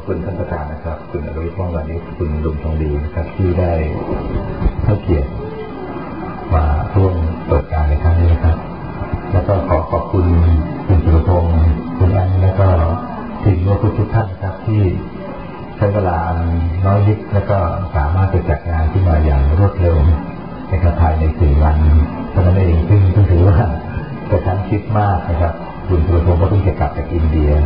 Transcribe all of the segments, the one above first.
คุณท่านประธานนะครับคุณอรุณว่องวันนี้คุณลุงทองดีนะครับที่ได้ให้เกียรติมาร่วมเปิดการในครั้งนี้ครับแล้วก็ขอบคุณคุณสุรพงศ์คุณอันแล้วก็ทีมทุกท่านนะครับที่ใช้เวลาน้อยนิดแล้วก็สามารถจะจัดงานขึ้นมาอย่างรวดเร็วในภายใน4 วันเพราะฉะนั้นเองซึ่งถือว่ากระชั้นชิดมากนะครับคุณสุรพงศ์ก็เพิ่งจะกลับจากอินเดีย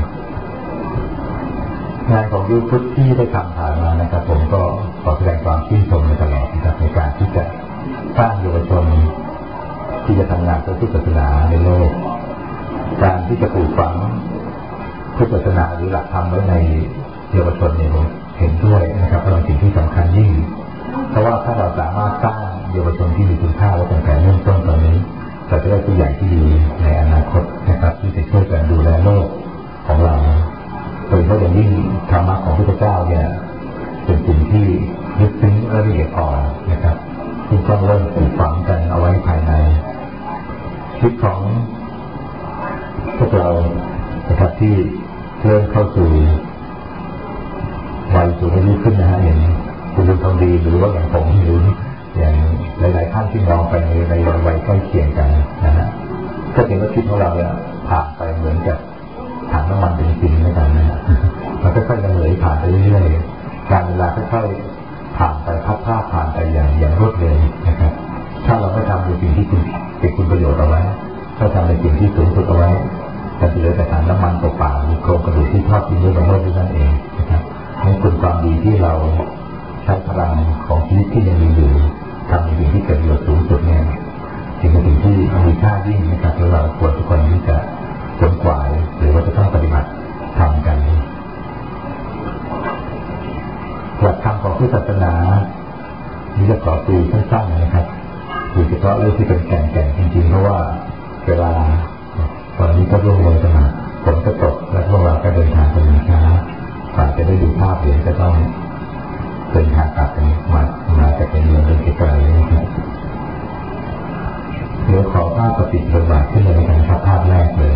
งานของยูทูบที่ได้ทำผ่านมานะครับผมก็ขอแสดงความชื่นชมมาตลอดนะครับในการที่จะสร้างเยาวชนที่จะทำงานเพื่อพุทธศาสนาในโลกการที่จะปลูกฝังพุทธศาสนาหรือหลักธรรมไว้ในเยาวชนเนี่ยผมเห็นด้วยนะครับเป็นสิ่งที่สำคัญยิ่งเพราะว่าถ้าเราสามารถสร้างเยาวชนที่มีคุณค่าและตั้งแต่เริ่มต้นตอนนี้เราจะได้ผู้ใหญ่ที่ดีในอนาคตนะครับที่จะช่วยกันดูแลโลกของเราโดยเฉพาะอย่างยิ่งธรรมะของพระพุทธเจ้าเนี่ยเป็นสิ่งที่ลึกซึ้งและละเอียดอ่อนนะครับที่ต้องเริ่มปลูกฝังกันเอาไว้ภายในชีวิตของพวกเรานะครับที่เริ่มเข้าสู่วัยสูงอายุขึ้นนะฮะอย่างคุณลุงทองดีหรือว่าอย่างผมหรืออย่างหลายๆท่านที่น้องไปในวัยใกล้เคียงกันนะฮะก็เห็นว่าชีวิตของเราเนี่ยผ่านไปเหมือนกับถังน้ำมันจริงๆนะครับนะมันค่อยๆระเหยผ่านไปเรื่อยๆการเวลาค่อยๆผ่านไปพัดผ่านไปอย่างรวดเร็วนะครับถ้าเราไม่ทำในสิ่งที่เป็นคุณประโยชน์เอาไว้ถ้าทำในสิ่งที่สูงสุดเอาไว้จะเหลือแต่ถังน้ำมันเปล่าๆหรือโครงกระดูกที่ทอดทิ้งไว้บนโลกนั่นเองนะครับนั่นคือความดีที่เราใช้พลังของชีวิตที่ยังมีอยู่ทำในสิ่งที่เกิดประโยชน์สูงสุดเนี่ยจึงเป็นสิ่งที่มีค่ายิ่งนะครับและเราควรทุกคนที่จะขวนขวายหรือว่าจะต้องปฏิบัติทำกันหลักธรรมของพุทธศาสนานี่จะขอคุยสั้นๆนะครับโดยเฉพาะเรื่องที่เป็นแก่นจริงๆเพราะว่าเวลาตอนนี้ก็ร่วงโรยกันมาฝนก็ตกและพวกเราก็เดินทางกันช้ากว่าจะได้ดูภาพเห็นก็ต้องเดินทางกลับกันมาจากในเมืองเป็นไกลๆนะครับเดี๋ยวขอภาพปฏิบัติบาทขึ้นเลยนะครับภาพแรกเลย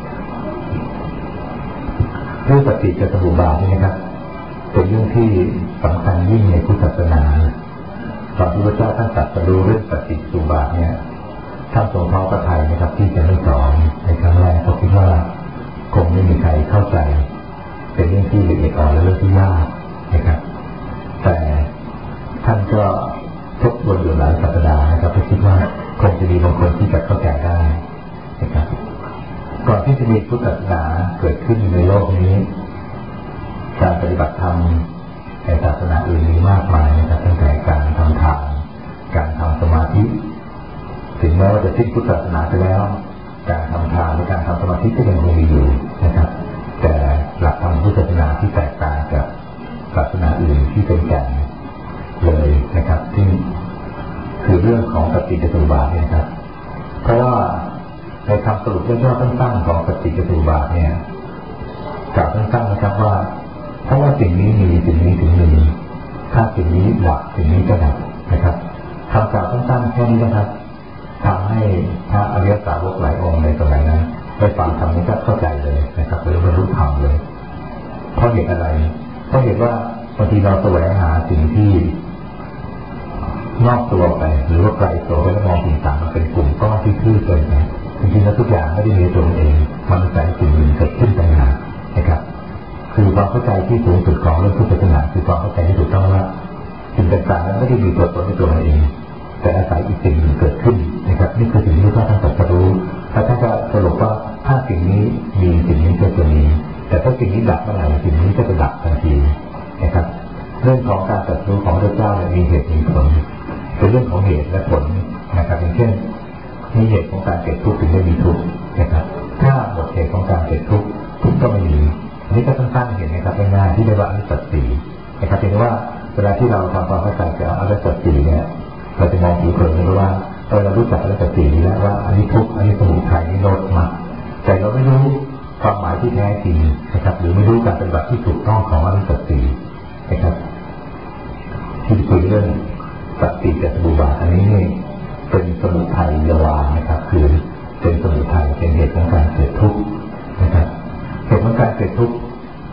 เรื่องปฏิจจสมุปบาทนี่นะครับเป็นเรื่องที่สำคัญยิ่งในพุทธศาสนาตอนที่พระเจ้าท่านตรัสรู้เรื่องปฏิจจสมุปบาทเนี่ยท่านทรงท้อพระทัยนะครับที่จะไม่สอนในครั้งแรกเพราะคิดว่าคงไม่มีใครเข้าใจเป็นเรื่องที่ละเอียดอ่อนและเรื่องที่ยากนะครับแต่ท่านก็ทบทวนอยู่หลายสัปดาห์นะครับเพราะคิดว่าคงจะมีบางคนที่จะเข้าใจได้นะครับก่อนที่จะมีพุทธศาสนาเกิดขึ้นในโลกนี้การปฏิบัติธรรมในศาสนาอื่นมีมากมายนะครับตั้งแต่การทำทานการทำสมาธิถึงแม้ว่าจะสิ้นพุทธศาสนาไปแล้วการทำทานและการทำสมาธิก็ยังคงมีอยู่นะครับแต่หลักธรรมพุทธศาสนาที่แตกต่างกับศาสนาอื่นที่เป็นแก่นเลยนะครับที่คือเรื่องของปฏิจจสมุปบาทนะครับเพราะว่าในคำสรุปย่อๆสั้นๆของปฏิจจสมุปบาทเนี่ยกล่าวสั้นๆนะครับว่าเพราะว่าสิ่งนี้มีสิ่งนี้ถึงมีถ้าสิ่งนี้ดับสิ่งนี้ก็ดับนะครับคำกล่าวสั้นๆแค่นี้นะครับทำให้พระอริยสาวกหลายองค์ในสมัยนั้นได้ฟังคำนี้ก็เข้าใจเลยนะครับหรือบรรลุธรรมเลยเพราะเหตุอะไรเพราะเหตุว่าบางทีเราแสวงหาสิ่งที่นอกตัวไปหรือว่าไกลตัวไปแล้วมองสิ่งต่างมันเป็นกลุ่มก้อนที่ทื่อเกินไปจริงๆแล้วทุกอย่างไม่ได้มีตัวเองมันแต่สิ่งหนึ่งเกิดขึ้นต่างหากนะครับคือความเข้าใจที่สูงสุดของเรื่องพุทธศาสนาคือความเข้าใจที่ถูกต้องว่าสิ่งต่างๆนั้นไม่ได้มีตัวตนในตัวมันเองแต่อาศัยอีกสิ่งหนึ่งเกิดขึ้นนะครับนี่คือสิ่งที่พระท่านตรัสรู้ถ้าท่านก็สรุปว่าถ้าสิ่งนี้มีสิ่งนี้ก็จะมีแต่ถ้าสิ่งนี้ดับเมื่อไหร่สิ่งนี้ก็จะดับทันทีนะครับเรื่องของการตรัสรู้ของพระเจ้ามีเหตุมีผลเป็นเรื่องของเหตุและผลนะครับอย่างเช่นมีเหตุของการเกิดทุกข์ถึงได้มีทุกข์นะครับถ้าหมดเหตุของการเกิดทุกข์ทุกข์ก็ไม่มีนี่ก็สั้นๆเห็นนะครับง่ายๆที่เรียกว่าอริยสัจสี่นะครับเห็นว่าเวลาที่เราทำความเข้าใจกับอริยสัจสี่เนี่ยเราจะมองผิวเผินเลยว่าเรารู้จักอริยสัจสี่นี้แล้วว่าอันนี้ทุกข์อันนี้สมุทัยนี่โนดมาแต่เราไม่รู้ความหมายที่แท้จริงนะครับหรือไม่รู้การปฏิบัติที่ถูกต้องของอริยสัจสี่นะครับที่คุยเรื่องปฏิจจสมุปบาทอันนี้นี่เป็นสมุทัยยวานะครับคือเป็นสมุทัยเป็นเหตุของการเกิดทุกข์นะครับเหตุของการเกิดทุกข์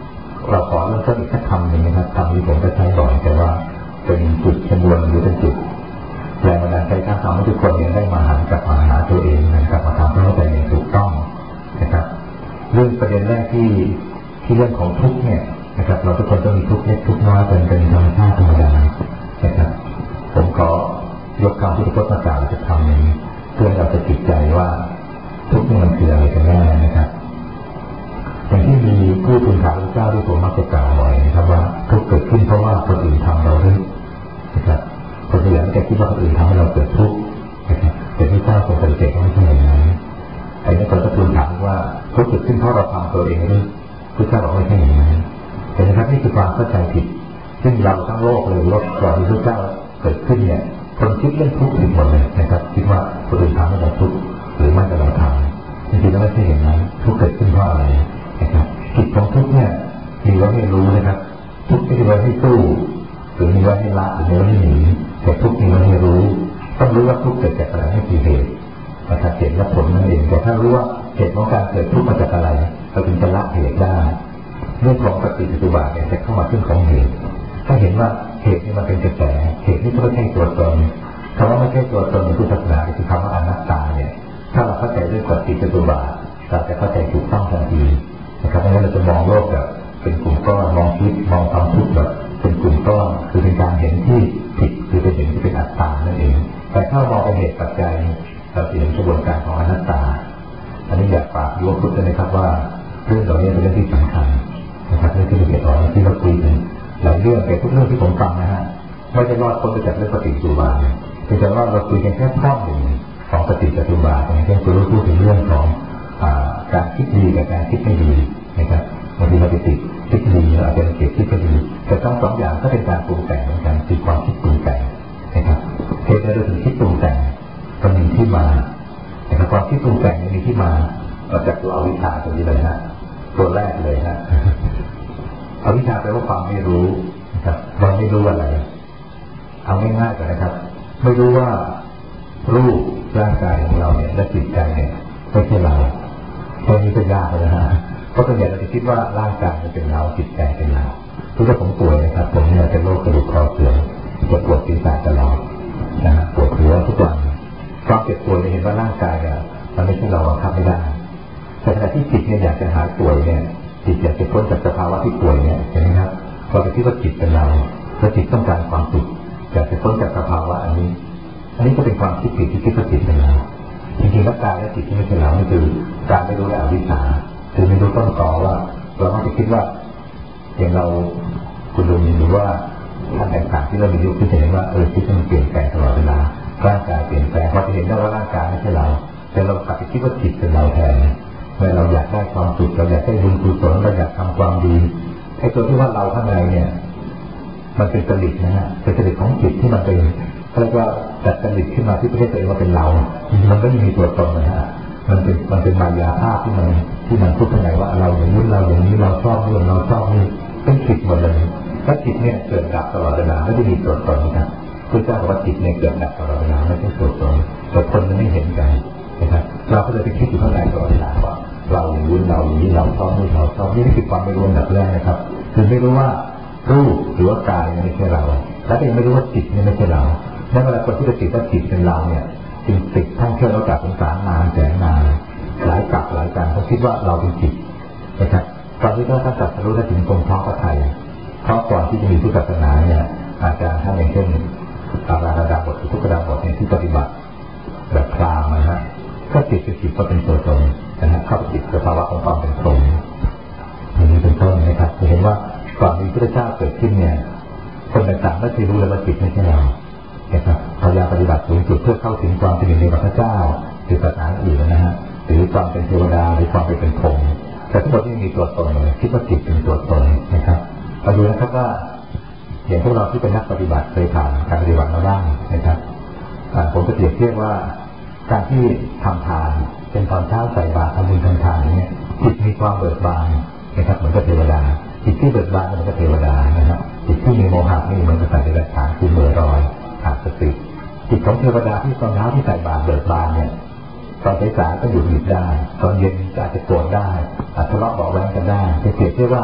เราขอเริ่มต้นอีกสักคำหนึ่งนะครับคำนี้ผมก็ใช้บ่อยแต่ว่าเป็นจุดชนวนหรือเป็นจุดแรงบันดาลใจการทำให้ทุกคนได้มาหันกลับมาหาตัวเองกลับมาทำให้เข้าใจอย่างถูกต้องนะครับเรื่องประเด็นแรกที่เรื่องของทุกข์เนี่ยนะครับเราทุกคนต้องมีทุกข์เล็กทุกข์น้อยเป็นธรรมชาติธรรมดานะครับผมขอยกคำที่พระพุทธเจ้าจะทำนี้เพื่อเราจะจิตใจว่าทุกข์มันคืออะไรกันแน่นะครับอย่างที่มีผู้ทูลถามพระเจ้าที่ผมมักจะกล่าวบ่อยนะครับว่าทุกข์เกิดขึ้นเพราะว่าคนอื่นทำเราด้วยนะครับคนอื่นไม่ได้คิดว่าคนอื่นทำให้เราเกิดทุกข์นะครับแต่พระเจ้าทรงปฏิเสธว่าไม่ใช่อย่างนั้นไอ้นักคนก็ทูลถามว่าทุกข์เกิดขึ้นเพราะเราทำตัวเองด้วยพระเจ้าบอกไม่ใช่อย่างนั้นแต่นะครับนี่คือความเข้าใจผิดซึ่งเราทั้งโลกเลยโลกก่อนที่พระเจ้าเกิดขึ้นเนี่ยคนคิดเรื่องทุกข์ผิดหมดเลยนะครับคิดว่าคนอื่นทำให้เราทุกข์หรือไม่ก็เราทำจริงๆแล้วไม่ใช่อย่างนั้นทุกข์เกิดขึ้นเพราะอะไรนะครับจิตของทุกข์เนี่ยมีไว้ให้รู้นะครับทุกข์ไม่ได้ไว้ให้สู้หรือมีไว้ให้ละหรือมีไว้ให้หนีแต่ทุกข์มีไว้ให้รู้ต้องรู้ว่าทุกข์เกิดจากอะไรให้กี่เหตุนะครับเหตุและผลนั่นเองแต่ถ้ารู้ว่าเหตุของการเกิดทุกข์มาจากอะไรเราถึงจะละเหตุได้เรื่องของปฏิจจสมุปบาทเนี่ยจะเข้ามาขึ้นของเหตุถ้าเห็นว่าเหตุนี้มันเป็นกระแสเหตุนี้ก็ไม่ใช่ตัวตนคำว่าไม่ใช่ตัวตนในพุทธศาสนาคือคำว่าอนัตตาเนี่ยถ้าเราเข้าใจเรื่องปฏิจจสมุปบาทเราจะเข้าใจถูกต้องทันทีนะครับไม่งั้นเราจะมองโลกแบบเป็นกลุ่มก้อนมองชีวิตมองความทุกข์แบบเป็นกลุ่มก้อนคือเป็นการเห็นที่ผิดคือเป็นเห็นที่เป็นอัตตานั่นเองแต่ถ้ามองเป็นเหตุปัจจัยเราจะเห็นกระบวนการของอนัตตาอันนี้อยากฝากยุวพุทธนะครับว่าเรื่องเหล่านี้เป็นเรื่องที่สำคัญนะครับเรื่องที่ละเอียดอ่อนที่เราคุยกันหลายเรื่องแต่ทุกเรื่องที่ผมฟังนะฮะไม่ได้รอดพ้นไปจากเรื่องปฏิจจสมุปบาทคือแต่ว่าเราคุยกันแค่ข้อหนึ่งของปฏิจจสมุปบาทอย่างเช่นคุณรู้พูดถึงเรื่องของการคิดดีกับการคิดไม่ดีนะครับบางทีเราไปติดคิดดีเราอาจจะเก็บคิดไม่ดีแต่ทั้งสองอย่างก็เป็นการปรุงแต่งเหมือนกันคือความคิดปรุงแต่งนะครับเหตุใดเราถึงคิดปรุงแต่งมันมีที่มานะครับความคิดปรุงแต่งมีที่มาจากตัวอวิชชาตัวนี้เลยฮะตัวแรกเลยฮะอวิชชาแปลว่าความไม่รู้นะครับเราไม่รู้อะไรเอาง่ายๆก่อนนะครับไม่รู้ว่ารูปร่างกายของเราเนี่ยและจิตใจเนี่ยไม่ใช่เราตรงนี้เป็นยากเลยนะฮะเพราะส่วนใหญ่เราจะคิดว่าร่างกายเป็นเราจิตใจเป็นเราทุกท่านผมป่วยนะครับผมเนี่ยเป็นโรคกระดูกคอเสื่อมปวดศีรษะตลอดนะปวดหัวทุกวันความเจ็บป่วยเห็นว่าร่างกายเนี่ยมันไม่ใช่เราบังคับไม่ได้แต่ขณะที่จิตเนี่ยอยากจะหายป่วยเนี่ยจิตอยากจะพ้นจากสภาวะที่ป่วยเนี่ยเห็นไหมครับเราไปคิดว่าจิตเป็นเราและจิตต้องการความสุขอยากจะพ้นจากสภาวะอันนี้ก็เป็นความคิดผิดที่คิดว่าจิตเป็นเราจริงๆแล้วกายและจิตที่ไม่ใช่เรานี่คือการไม่รู้และอวิชชาคือไม่รู้ต้นตอว่าเรามักจะคิดว่าอย่างเราคุณลุงหรือว่าท่านต่างๆที่เรามียุคที่เห็นว่าชีวิตมันเปลี่ยนแปลงตลอดเวลาร่างกายเปลี่ยนแปลงพอจะเห็นได้ว่าร่างกายไม่ใช่เราแต่เรากลับไปคิดว่าจิตเป็นเราแทนเมื่อเราอยากได้ความสุขเราอยากได้บุญกุศลเราอยากทำความดีไอ้ตัวที่ว่าเราข้างในเนี่ยมันเป็นจริตนะฮะเป็นจริตของจิตที่มันเป็นเรียกว่าจัดจริตขึ้นมาที่ประเทศตัวเองว่าเป็นเรามันไม่มีตัวตนนะฮะมันเป็นมายาภาพที่มันพูดข้างในว่าเราอย่างนี้เราอย่างนี้เราชอบนี่เราชอบนี่เป็นจิตหมดเลยถ้าจิตเนี่ยเกิดดับตลอดเวลาไม่ได้มีตัวตนนะครับพระเจ้าบอกว่าจิตเนี่ยเกิดดับตลอดเวลาไม่ใช่ตัวตนแต่คนมันไม่เห็นกันนะครับเราก็เลยไปคิดอยู่ข้างในตลอดเวลาว่าเราอย่างนี้เราอย่างนี้เราชอบนี่เราชอบนี่คือความไม่รู้อันดับแรกนะครับคือไม่รู้ว่ารูปหรือว่ากายไม่ใช่เราและก็ยังไม่รู้ว่าจิตนี่ไม่ใช่เราและเวลาคนที่จะติดว่าจิตเป็นเราเนี่ยจึงติดท่องเที่ยวแล้วกับสงสารนานแสนนานหลายกับหลายการเขาคิดว่าเราเป็นจิตนะครับตอนที่ท่านตรัสรู้ได้ถึงตรงท้องพระทัยเพราะก่อนที่จะมีพุทธศาสนาเนี่ยอาจารย์ท่านอย่างเช่นอาราดาบททุกดาบทเนี่ยที่ปฏิบัติแบบพราหมณ์นะฮะถ้าจิตคือจิตก็เป็นตัวตนนะฮะเข้าไปจิตสภาวะของความเป็นตนอย่างนี้เป็นต้นนะครับจะเห็นว่าก่อนมีพระเจ้าเกิดขึ้นเนี่ยคนต่างๆไม่เคยรู้เลยว่าจิตไม่ใช่เรานะครับพยายามปฏิบัติสูงสุดเพื่อเข้าถึงความเป็นหนึ่งในพระเจ้าหรือศาสนาอื่นนะฮะหรือความเป็นเทวดาหรือความเป็นพรหมแต่ทั้งหมดที่มีตัวตนเลยคิดว่าจิตเป็นตัวตนนะครับมาดูนะครับว่าอย่างพวกเราที่เป็นนักปฏิบัติเคยผ่านการปฏิบัติมาบ้างนะครับผมจะเปรียบเทียบว่าการที่ทำทานเป็นตอนเช้าใส่บาตรทำบุญทำทานนี้จิตมีความเบิกบานนะครับเหมือนกับเทวดาจิตที่เบิกบานเหมือนกับเทวดานะครับจิตที่มีโมหะนี่เหมือนกับสัตว์เดรัจฉานคือเมื่อรอยขาดสติจิตของเทวดาที่ตอนเช้าที่ใส่บาตรเบิกบานเนี่ยตอนสายๆก็หยุดได้ตอนเย็นอาจจะโกรธได้อาจทะเลาะเบาะแว้งกันได้จะเปรียบเทียบว่า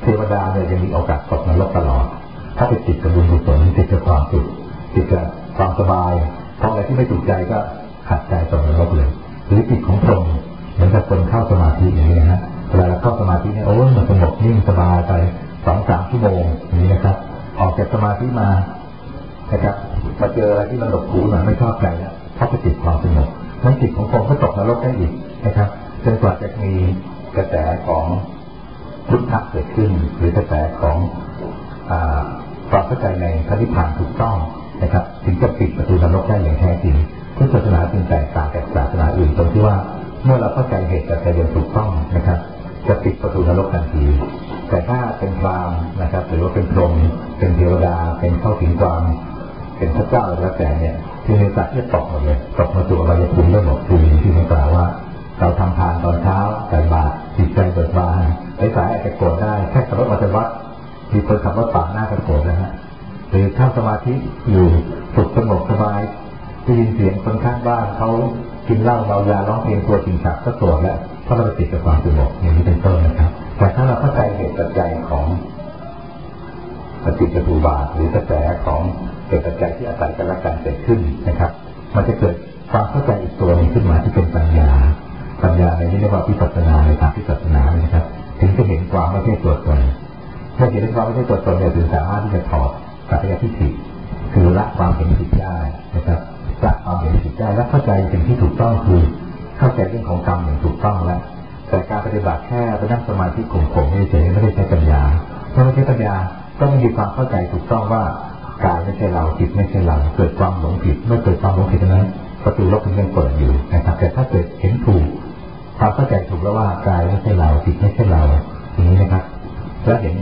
เทวดาเนี่ยยังมีโอกาสตกนรกตลอดถ้าไปติดกับบุญกุศลติดกับความสุขติดกับความสบายเพราะอะไรที่ไม่ถูกใจก็ขัดใจตกนรกเลยหรือจิตของพรหมเหมือนกับคนเข้าสมาธิอย่างนี้นะฮะเวลาเราเข้าสมาธิเนี่ยโอ้ยมันสงบนิ่งสบายไป2-3 ชั่วโมงอย่างนี้นะครับออกจากสมาธิมานะครับมาเจออะไรที่มันหลบหูหน่อยไม่ชอบใจแล้วเพราะไปติดความสงบนั้นจิตของพรหมก็ตกนรกได้อีกนะครับจนกว่าจะมีกระแสของพุทธะเกิดขึ้นหรือกระแสของความเข้าใจในพระนิพพานถูกต้องนะครับถึงจะปิดประตูนรกได้อย่างแท้จริงพุทธศาสนาจึงแตกต่างจากศาสนาอื่นตรงที่ว่าเมื่อเราเข้าใจเหตุปัจจัยอย่างถูกต้องนะครับจะปิดประตูนรกทันทีแต่ถ้าเป็นพราหมณ์นะครับหรือว่าเป็นพรหมเป็นเทวดาเป็นเข้าถึงความเป็นพระเจ้าอะไรแล้วแต่เนี่ยที่ในสัตว์ที่ตกหมดเลยตกมาสู่อบายภูมิเรื่องหมดภูมิที่ผมกล่าวว่าเราทำทานตอนเช้าใส่บาตรจิตใจเบิกบานสายอาจจะโกรธได้แค่ขับรถออกจากวัดมีคนขับรถปาดหน้ากันโกรธนะฮะหรือถ้าสมาธิอยู่สุขสงบสบายได้ยินเสียงคนข้างบ้านเขากินเหล้าเมายาร้องเพลงตัวจริงฉับก็โกรธแล้วเพราะเราติดกับความสงบอย่างนี้เป็นต้นนะครับแต่ถ้าเราเข้าใจเหตุปัจจัยของปฏิจจสมุปบาทหรือกระแสของเหตุปัจจัยที่อาศัยกันและกันเกิดขึ้นนะครับมันจะเกิดความเข้าใจอีกตัวหนึ่งขึ้นมาที่เป็นปัญญาในนี้เรียกว่าวิปัสสนาในทางวิปัสสนานะครับถึงจะเห็นความไม่ใช่ตัวตนเมื่อเห็นความไม่ใช่ตัวตนเนี่ยถึงสามารถที่จะถอดสัพยทิฏฐิคือละความเห็นผิดได้นะครับละความเห็นผิดได้และเข้าใจสิ่งที่ถูกต้องคือเข้าใจเรื่องของกรรมอย่างถูกต้องแล้วแต่การปฏิบัติแค่ไปนั่งสมาธิข่มๆเฉยๆไม่ได้ใช้ปัญญาเมื่อไม่ใช้ปัญญาก็ไม่มีความเข้าใจถูกต้องว่ากายไม่ใช่เราจิตไม่ใช่เราเกิดความหลงผิดเมื่อเกิดความหลงผิดนั้นประตูโลกมันยังเปิดอยู่นะครับแต่ถ้าเกิดเห็นถูกความเข้าใจถูกแล้วว่ากายไม่ใช่เราจิตไม่ใช่เราอย่างนี้นะครับและเห็น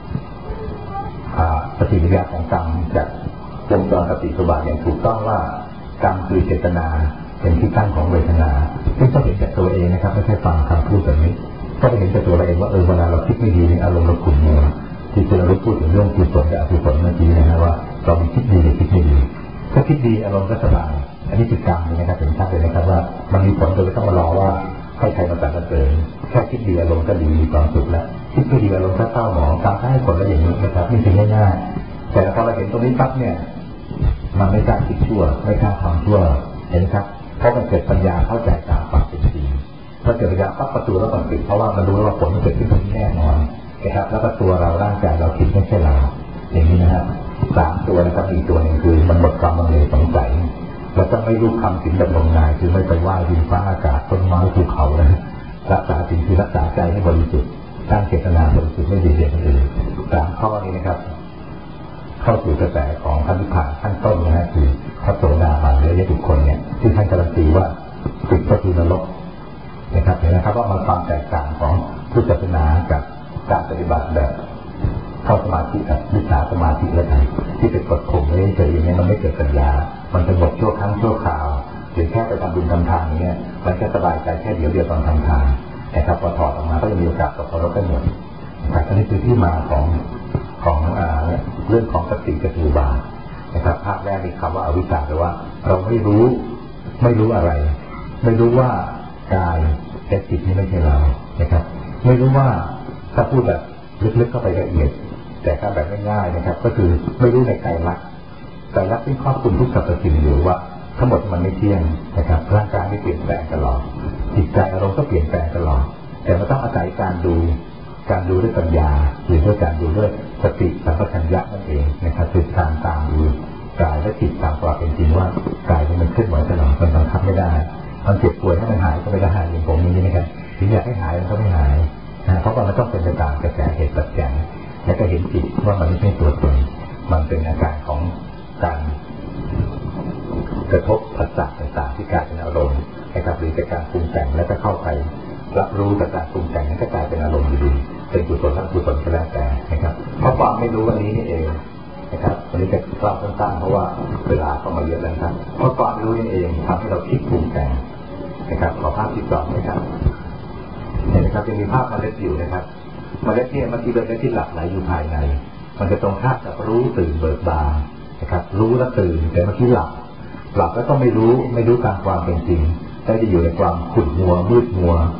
ปฏิกิริยาของกรรมจากวงจรปฏิสุบาทอย่างถูกต้องว่ากรรมคือเจตนาเป็นที่ตั้งของเวทนาซึ่งต้องเห็นจากตัวเองนะครับไม่ใช่ฟังคำพูดแบบนี้ก็จะเห็นจากตัวเราเองว่าเวลาเราคิดไม่ดีอารมณ์เราขุ่นมัวที่เราพูดถึงเรื่องกุศลกับอกุศลเมื่อกี้นะว่าเรามีคิดดีหรือคิดไม่ดีถ้าคิดดีอารมณ์ก็สบายอันนี้คือกรรมนะครับเป็นชัดเลยนะครับว่ามันมีผลโดยไม่ต้องมารอว่าให้ใครมาสรรเสริญแค่คิดดีอารมณ์ก็ดีมีความสุขแล้วคิดไม่ดีอารมณ์ก็เศร้าหมองตามให้ผลแล้วอย่างนี้นะครับนี่เป็นง่ายๆแต่พอเราเห็นตรงนี้ปั๊บเนี่ยมันไม่กล้าคิดชั่วไม่กล้าทำชั่วเห็นครับเพราะมันเกิดปัญญาเข้าใจตามความเป็นจริงพอเกิดปัญญาปั๊บประตูแล้วมันปิดเพราะว่ามันรู้ว่าผลมันเกิดขึ้นตรงนี้แน่นอนนะครับแล้วก็ตัวเราร่างกายเราคิดไม่ใช่เราอย่างนี้นะครับ3 ตัวนะครับอีกตัวหนึ่งคือมันหมดความลังเลสงสัยเราต้องไม่รู้คำสิ่งแบบงมงายคือไม่ไปไหว้ดินฟ้าอากาศต้นไม้ภูเขานะรักษาสิ่งคือรักษาใจให้บริสุทธิ์ตั้งเจตนาบริสุทธิ์ไม่ดีเด่นอื่น3 ข้อนี้นะครับเข้าสู่กระแสของพระนิพพานขั้นต้นนะฮะคือพระโสดาบันหรือญาติบุคคลเนี่ยที่ท่านการันตีว่าปิดประตูนรกนะครับเห็นนะครับว่ามันความแตกต่างของพุทธศาสนากับการปฏิบัติแบบเข้าสมาธิกับวิชาสมาธิแล้วกันที่เป็นกฎข่มไม่เฉยอย่างนี้มันไม่เกิดปัญญามันจะหมดชั่วครั้งชั่วคราวหรือแค่ไปทำบุญทำทานอย่างเงี้ยมันแค่สบายใจแค่เดียวตอนทำทานนะครับพอถอดออกมาก็จะมีโอกาสตกนรกได้หมดนะครับอันนี้คือที่มาของเรื่องของปฏิจจสมุปบาทนะครับภาคแรกมีคำว่าอวิชชาแปลว่าเราไม่รู้อะไรไม่รู้ว่ากายและจิตนี้ไม่ใช่เรานะครับไม่รู้ว่าถ้าพูดแบบลึกๆเข้าไปละเอียดแต่ถ้าแบบง่ายๆนะครับก็คือไม่รู้ในไตรลักษณ์ที่ครอบคลุมทุกสรรพสิ่งอยู่ว่าทั้งหมดมันไม่เที่ยงนะครับร่างกายไม่เปลี่ยนแปลงตลอดจิตใจอารมณ์ก็เปลี่ยนแปลงตลอดแต่มันต้องอาศัยการดูด้วยปัญญาหรือด้วยการดูด้วยสติสัมปชัญญะนั่นเองนะครับคือการตามดูกายและจิตตามความเป็นจริงว่ากายมันเคลื่อนไหวตลอดมันบังคับไม่ได้มันเจ็บป่วยให้มันหายก็ไม่ได้อย่างผมนี้นะครับถึงอยากให้หายมันก็ไม่หายนะเพราะว่ามันต้องเป็นไปตามกระแสเหตุปัจจัยและก็เห็นจิตว่ามันไม่ใช่ตัวตนมันเป็นอาการของการกระทบผัสสะต่างๆที่กลายเป็นอารมณ์นะครับหรือจากการปรุงแต่งแล้วก็เข้าไปรับรู้จากการปรุงแต่งนั้นก็กลายเป็นอารมณ์อยู่ดีเป็นกุศลและอกุศลก็แล้วแต่นะครับเพราะความไม่รู้วันนี้นี่เองนะครับวันนี้จะเล่าสั้นๆเพราะว่าเวลาก็มาเยอะแล้วครับเพราะความรู้นี่เองทำให้เราคิดปรุงแต่งนะครับขอภาพที่ 2นะครับเห็นไหมครับยังมีภาพเมล็ดอยู่นะครับเมล็ดเนี่ยมันที่เป็นเมล็ดที่หลับไหลอยู่ภายในมันจะตรงข้ามกับรู้ตื่นเบิกบานนะครับรู้และตื่นแต่เมื่อกี้หลับแล้วก็ไม่รู้ตามความเป็นจริงได้จะอยู่ในความขุ่นมัวมืดมัว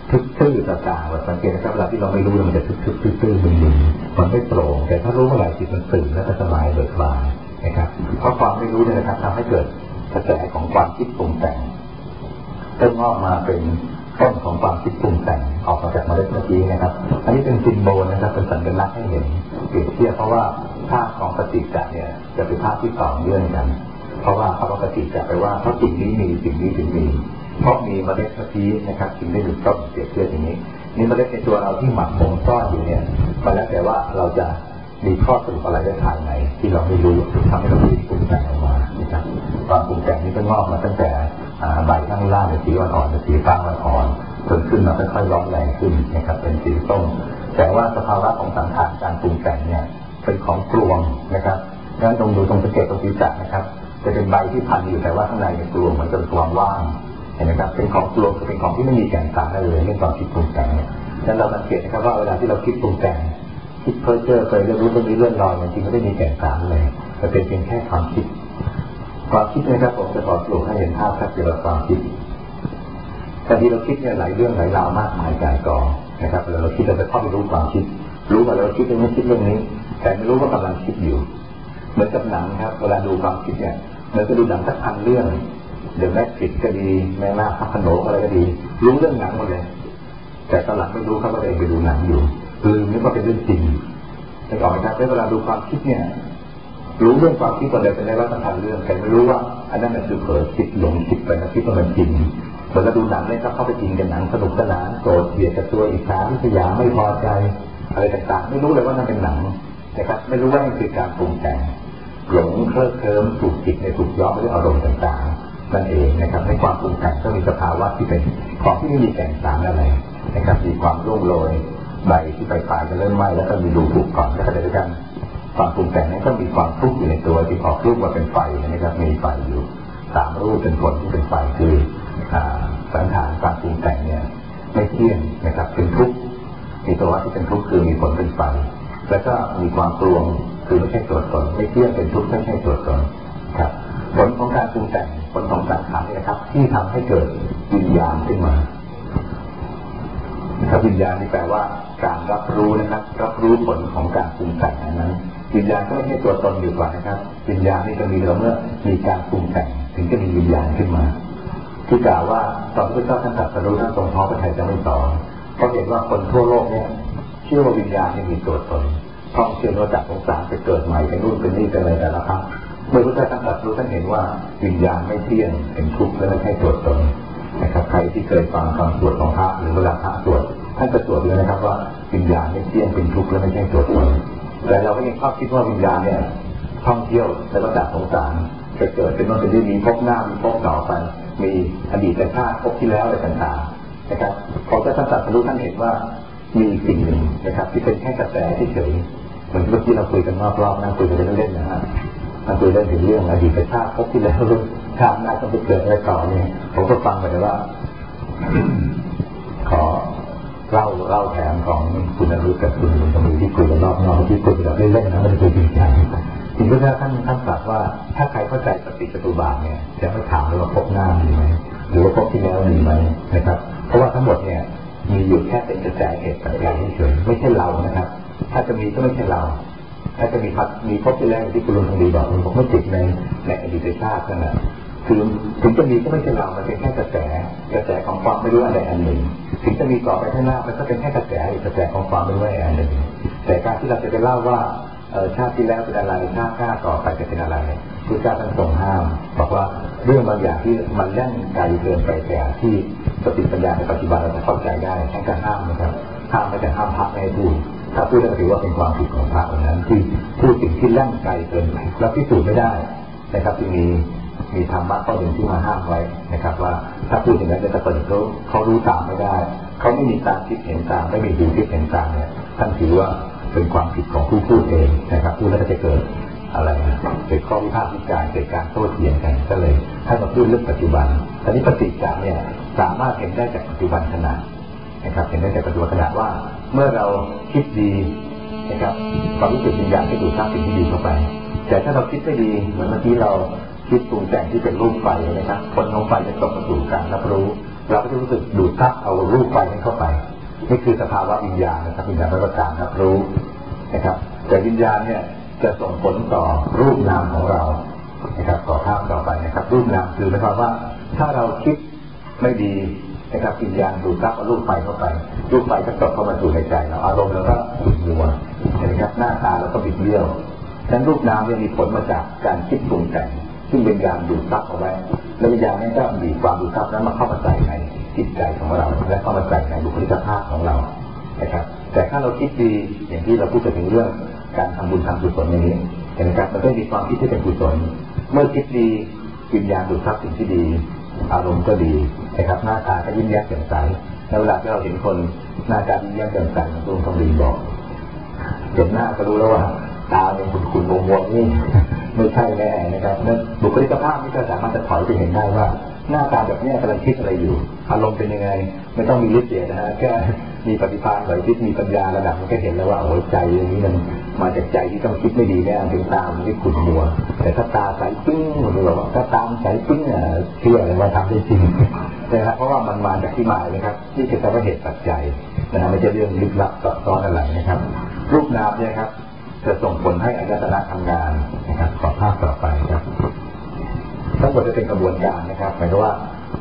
ตื้อต่างๆว่าสังเกตนะครับเวลาที่เราไม่รู้มันจะตื้อมึนๆมันไม่โปร่งแต่ถ้ารู้เมื่อไหร่จิตมันตื่นแล้วก็สบายเบิกบานนะครับเพราะความไม่รู้เนี่ยนะครับทำให้เกิดกระแสของความคิดปรุงแต่งเริ่มงอกมาเป็นต้นของความคิดปรุงแต่งออกมาจากเมล็ดเมื่อกี้นะครับอันนี้เป็นซิมโบลนะครับเป็นสัญลักษณ์ให้เห็นเปรียบเทียบเพราะว่าภาพของปฏิจจ์เนี่ยจะเป็นภาพที่ต่อเนื่องกันเพราะว่าคำว่าปฏิจจ์แปลว่าเพราะสิ่งนี้มีสิ่งนี้ถึงมีเพราะมีเมล็ดเมื่อกี้นะครับจึงได้หยุดต้นเปรียบเทียบอย่างนี้นี่เมล็ดในตัวเราที่หมักหมมซ่อนอยู่เนี่ยมันแล้วแต่ว่าเราจะมีข้อสรุปอะไรได้ภายในที่เราไม่รู้ทำให้เราคิดปรุงแต่งออกมานะครับความปรุงแต่งนี้ก็งอกมาตั้งแต่ใบข้างล่างเป็นสีอ่อนๆเป็นสีฟ้าอ่อนๆจนขึ้นมาค่อยๆร้อนแรงขึ้นนะครับเป็นสีส้มแต่ว่าสภาวะของสังขารการปรุงแต่งเนี่ยเป็นของกลวงนะครับงั้นตรงดูตรงสังเกตตรงศีรษะนะครับจะเป็นใบที่พันอยู่แต่ว่าข้างในเป็นกลวงเหมือนกับกลวงว่างเห็นไหมครับเป็นของกลวงเป็นของที่ไม่มีแก่นสารอะไรเลยเรื่องความคิดปรุงแต่งเนี่ยงั้นเราสังเกตนะครับว่าเวลาที่เราคิดปรุงแต่งคิดเพ้อเจ้อเคยเรื่องรู้ตรงนี้เรื่องลอยจริงๆไม่ได้มีแก่นสารเลยมันเป็นเพียงแค่ความคิดนะครับผมจะขอสรุปให้เห็นภาพชัดเจนกับความคิดแต่ที่เราคิดเนี่ยหลายเรื่องหลายราวมากมายกายกองนะครับเราคิดเราจะเข้าไปรู้ความคิดรู้ว่าเราคิดเรื่องนี้คิดเรื่องนี้แต่ไม่รู้ว่ากำลังคิดอยู่เหมือนกับหนังครับเวลาดูความคิดเนี่ยเหมือนกับดูหนังสักพันเรื่องเดี๋ยวแม่ปิดก็ดีแม่หน้าพักขนมอะไรก็ดีรู้เรื่องหนังหมดเลยแต่ตอนหลังไม่รู้ครับว่าตัวเองไปดูหนังอยู่ลืมนึกว่าเป็นเรื่องจริงแต่ก่อนครับเวลาดูความคิดเนี่ยรู้เรื่องความคิดตัวเดียวเป็นได้ว่าสำคัญเรื่องแต่ไม่รู้ว่าอันนั้นคือเผลอคิดหลงคิดไปนะคิดว่ามันจริงเวลาดูหนังเนี่ยเข้าไปจริงกันหนังสนุกสนานโกรธเกลียดกับตัวอิจฉาริษยาไม่พอใจอะไรต่างๆไม่รู้เลยว่านั่นเป็นหนังนะครับไม่รู้ว่านี่คือการปรุงแต่งหลงเคลิ้มเคลิ้มถูกจิตในถูกย้อมด้วยอารมณ์ต่างๆนั่นเองนะครับในความปรุงแต่งก็มีสภาวะที่เป็นของที่ไม่มีแก่นสารอะไรนะครับมีความร่วงโรยใบที่ใบปลายจะเริ่มไหม้แล้วก็มีรูผุก่อนแล้วก็ด้วยกันความปรุงแต่งนั้นก็มีความทุกข์อยู่ในตัวที่ออกรูปมาเป็นไฟนะครับมีไฟอยู่3รูปเป็นผลที่เป็นไฟคือสังขารการปรุงแต่งเนี่ยไม่เที่ยงนะครับเป็นทุกข์มีตัวที่เป็นทุกข์คือมีผลเป็นไฟแล้วก็มีความกลวงคือไม่ใช่ตัวตนไม่เที่ยงเป็นทุกข์ไม่ใช่ตัวตนครับผลของการปรุงแต่งผลของสังขารนี่นะครับที่ทำให้เกิดวิญญาณขึ้นมานะครับวิญญาณนี่แปลว่าการรับรู้นะครับรับรู้ผลของการปรุงแต่งนั้นวิญญาณก็ไม่ใช่ตัวตนอยู่กว่านะครับวิญญาณนี่จะมีเราเมื่อมีการปรุงแต่งถึงจะมีวิญญาณขึ้นมาที่กล่าวว่าตอนที่พระเจ้าท่านตรัสรู้ท่านทรงท้อพระทัยจะไม่สอนเพราะเห็นว่าคนทั่วโลกเนี่ยเชื่อว่าวิญญาณนี่มีตัวตนท่องเที่ยวจากสงสารไปเกิดใหม่เป็นนู่นเป็นนี่เป็นอะไรแต่ละครั้งเมื่อพระเจ้าท่านตรัสรู้ท่านเห็นว่าวิญญาณไม่เที่ยงเป็นทุกข์และไม่ใช่ตัวตนนะครับใครที่เคยฟังคำสวดของพระหรือเวลาพระสวดท่านจะสวดเลยนะครับว่าวิญญาณไม่เที่ยงเป็นทุกข์และไม่ใช่ตัวตนแต่เราก็ยังชอบคิดว่าวิญญาณเนี่ยท่องเที่ยวในระดับสงสารจะเกิดเป็นว่าเป็นที่มีภพหน้ามีภพต่อไปมีอดีตชาติภพที่แล้วอะไรต่างๆนะครับพอท่านตรัสรู้ท่านเห็นว่ามีสิ่งหนึ่งนะครับที่เป็นแค่กระแสที่เฉยเหมือนเมื่อกี้เราคุยกันรอบๆนะคุยกันเล่นๆนะฮะเราคุยเรื่องถึงเรื่องอดีตชาติภพที่แล้วชาติหน้าต้องไปเกิดอะไรต่อเนี่ยผมก็ฟังไปเลยว่า ขอเล่าแถมของคุณอรุณกับคุณสมุยที่คุยกันรอบนอกที่คุยกันเล่นๆนะไม่ได้คุยจริงจังจริงๆแล้วท่านตรัสว่าถ้าใครเข้าใจปฏิจจสมุปบาทเนี่ยจะไม่ถามเลยว่าภพหน้ามีไหมหรือว่าภพที่แล้วมีไหมนะครับเพราะว่าทั้งหมดเนี่ยมีอยู่แค่เป็นกระแสเหตุปัจจัยเฉยไม่ใช่เรานะครับถ้าจะมีก็ไม่ใช่เราถ้าจะมีภพที่แล้วที่คุณลุงทองดีบอกผมไม่ติดในอดีตชาตินั่นแหละคือถึงจะมีก็ไม่ใช่เรามันเป็นแค่กระแสของความไม่รู้อะไรอันหนึ่งถึงจะมีต่อไปข้างหน้ามันก็เป็นแค่กระแสของความไม่รู้อะไรอันหนึ่งแต่การที่เราจะไปเล่าว่าชาติที่แล้วเป็นอะไรชาติหน้าต่อไปจะเป็นอะไรพระเจ้าท่านทรงห้ามบอกว่าเรื่องบางอย่างที่มันแล่นไกลเกินไปแต่ที่สติปัญญาในปัจจุบันเราจะเข้าใจได้ท่านก็ห้ามนะครับห้ามไม่แต่ห้ามพระไม่ให้พูดถ้าพูดก็ถือว่าเป็นความผิดของพระเหล่านั้นที่พูดสิ่งที่แล่นไกลเกินไปแล้วพิสูจน์ไม่ได้นะครับที่มีธรรมะข้อหนึ่งที่มาห้ามไว้นะครับว่าถ้าพูดอย่างนั้นจะเปิดเขารู้ตามไม่ได้เขาไม่มีตาคิดเห็นตามไม่มีหูคิดเห็นตามเนี่ยท่านถือว่าเป็นความผิดของผู้พูดเองนะครับพูดแล้วจะเกิดอะไรเกิดข้อวิพากษ์วิจารณ์เกิดการโต้เถียงกันก็เลยถ้ามาพูดเรื่องปัจจุบันตอนนี้ปฏิจจ์เนี่ยสามารถเห็นได้จากปัจจุบันขณะนะครับเห็นได้จากปัจจุบันขณะว่าเมื่อเราคิดดีนะครับความรู้สึกวิญญาณที่ดูดซับสิ่งที่ดีเข้าไปแต่ถ้าเราคิดไม่ดีเหมือนเมื่อกี้เราคิดปรุงแต่งที่เป็นรูปไฟนะครับผลของไฟจะตกมาสู่การรับรู้เราก็จะรู้สึกดูดซับเอารูปไฟนั้นเข้าไปนี่คือสภาวะวิญญาณนะครับวิญญาณประการรับรู้นะครับแต่วิญญาณเนี่ยจะส่งผลต่อรูปนามของเรานะครับต่อภาพต่อไปนะครับรูปนามคือหมายความว่าถ้าเราคิดไม่ดีนะครับวิญญาณดูดซับเอารูปไฟเข้าไปรูปไฟก็ตกเข้ามาสู่ในใจเราอารมณ์เราก็ขุ่นมัวนะครับหน้าตาเราก็บิดเบี้ยวฉะนั้นรูปนามเนี่ยมีผลมาจากการคิดปรุงแต่งซึ่งวิญญาณดูดซับเอาไว้แล้ววิญญาณนี้ก็มีความดูดซับนั้นมาเข้ามาใส่ในจิตใจของเราและเข้ามาใส่ในบุคลิกภาพของเรานะครับแต่ถ้าเราคิดดีอย่างที่เราพูดถึงเรื่องการทำบุญทำกุศลอย่างนี้นะครับมันก็มีความคิดที่เป็นกุศลเมื่อคิดดีวิญญาณดูดซับสิ่งที่ดีอารมณ์ก็ดีนะครับหน้าตาก็ยิ้มแย้มแจ่มใสแล้วเวลาที่เราเห็นคนหน้าตายิ้มแย้มแจ่มใสคุณทองดีบอกเห็นหน้าก็รู้แล้วว่าตาเป็นขุ่นๆมัวๆนี่ไม่ใช่แน่นะครับนั่นบุคลิกภาพนี่ก็สามารถจะถอยไปเห็นได้ว่าหน้าตาแบบนี้กำลังคิดอะไรอยู่อารมณ์เป็นยังไงไม่ต้องมีฤทธิ์เดชนะฮะแค่มีปฏิภาณไหวพริบมีปัญญาระดับมันก็เห็นแล้วว่าโอ้ยใจอย่างนี้มันมาจากใจที่ต้องคิดไม่ดีแน่ถึงตามันไม่ขุ่นมัวแต่ถ้าตาใสปิ้งผมบอกว่าถ้าตาใสปิ้งเชื่อเลยว่าทำได้จริงนะครับเพราะว่ามันมาจากที่มาเลยครับนี่คือแต่ว่าเหตุปัจจัยนะไม่ใช่เรื่องลึกลับซับซ้อนอะไรนะครับรูปนามเนี่ยครับจะส่งผลให้อายตนะทำงานนะครับขอภาพต่อไปครับทั้งหมดจะเป็นกระบวนการนะครับหมายถึงว่า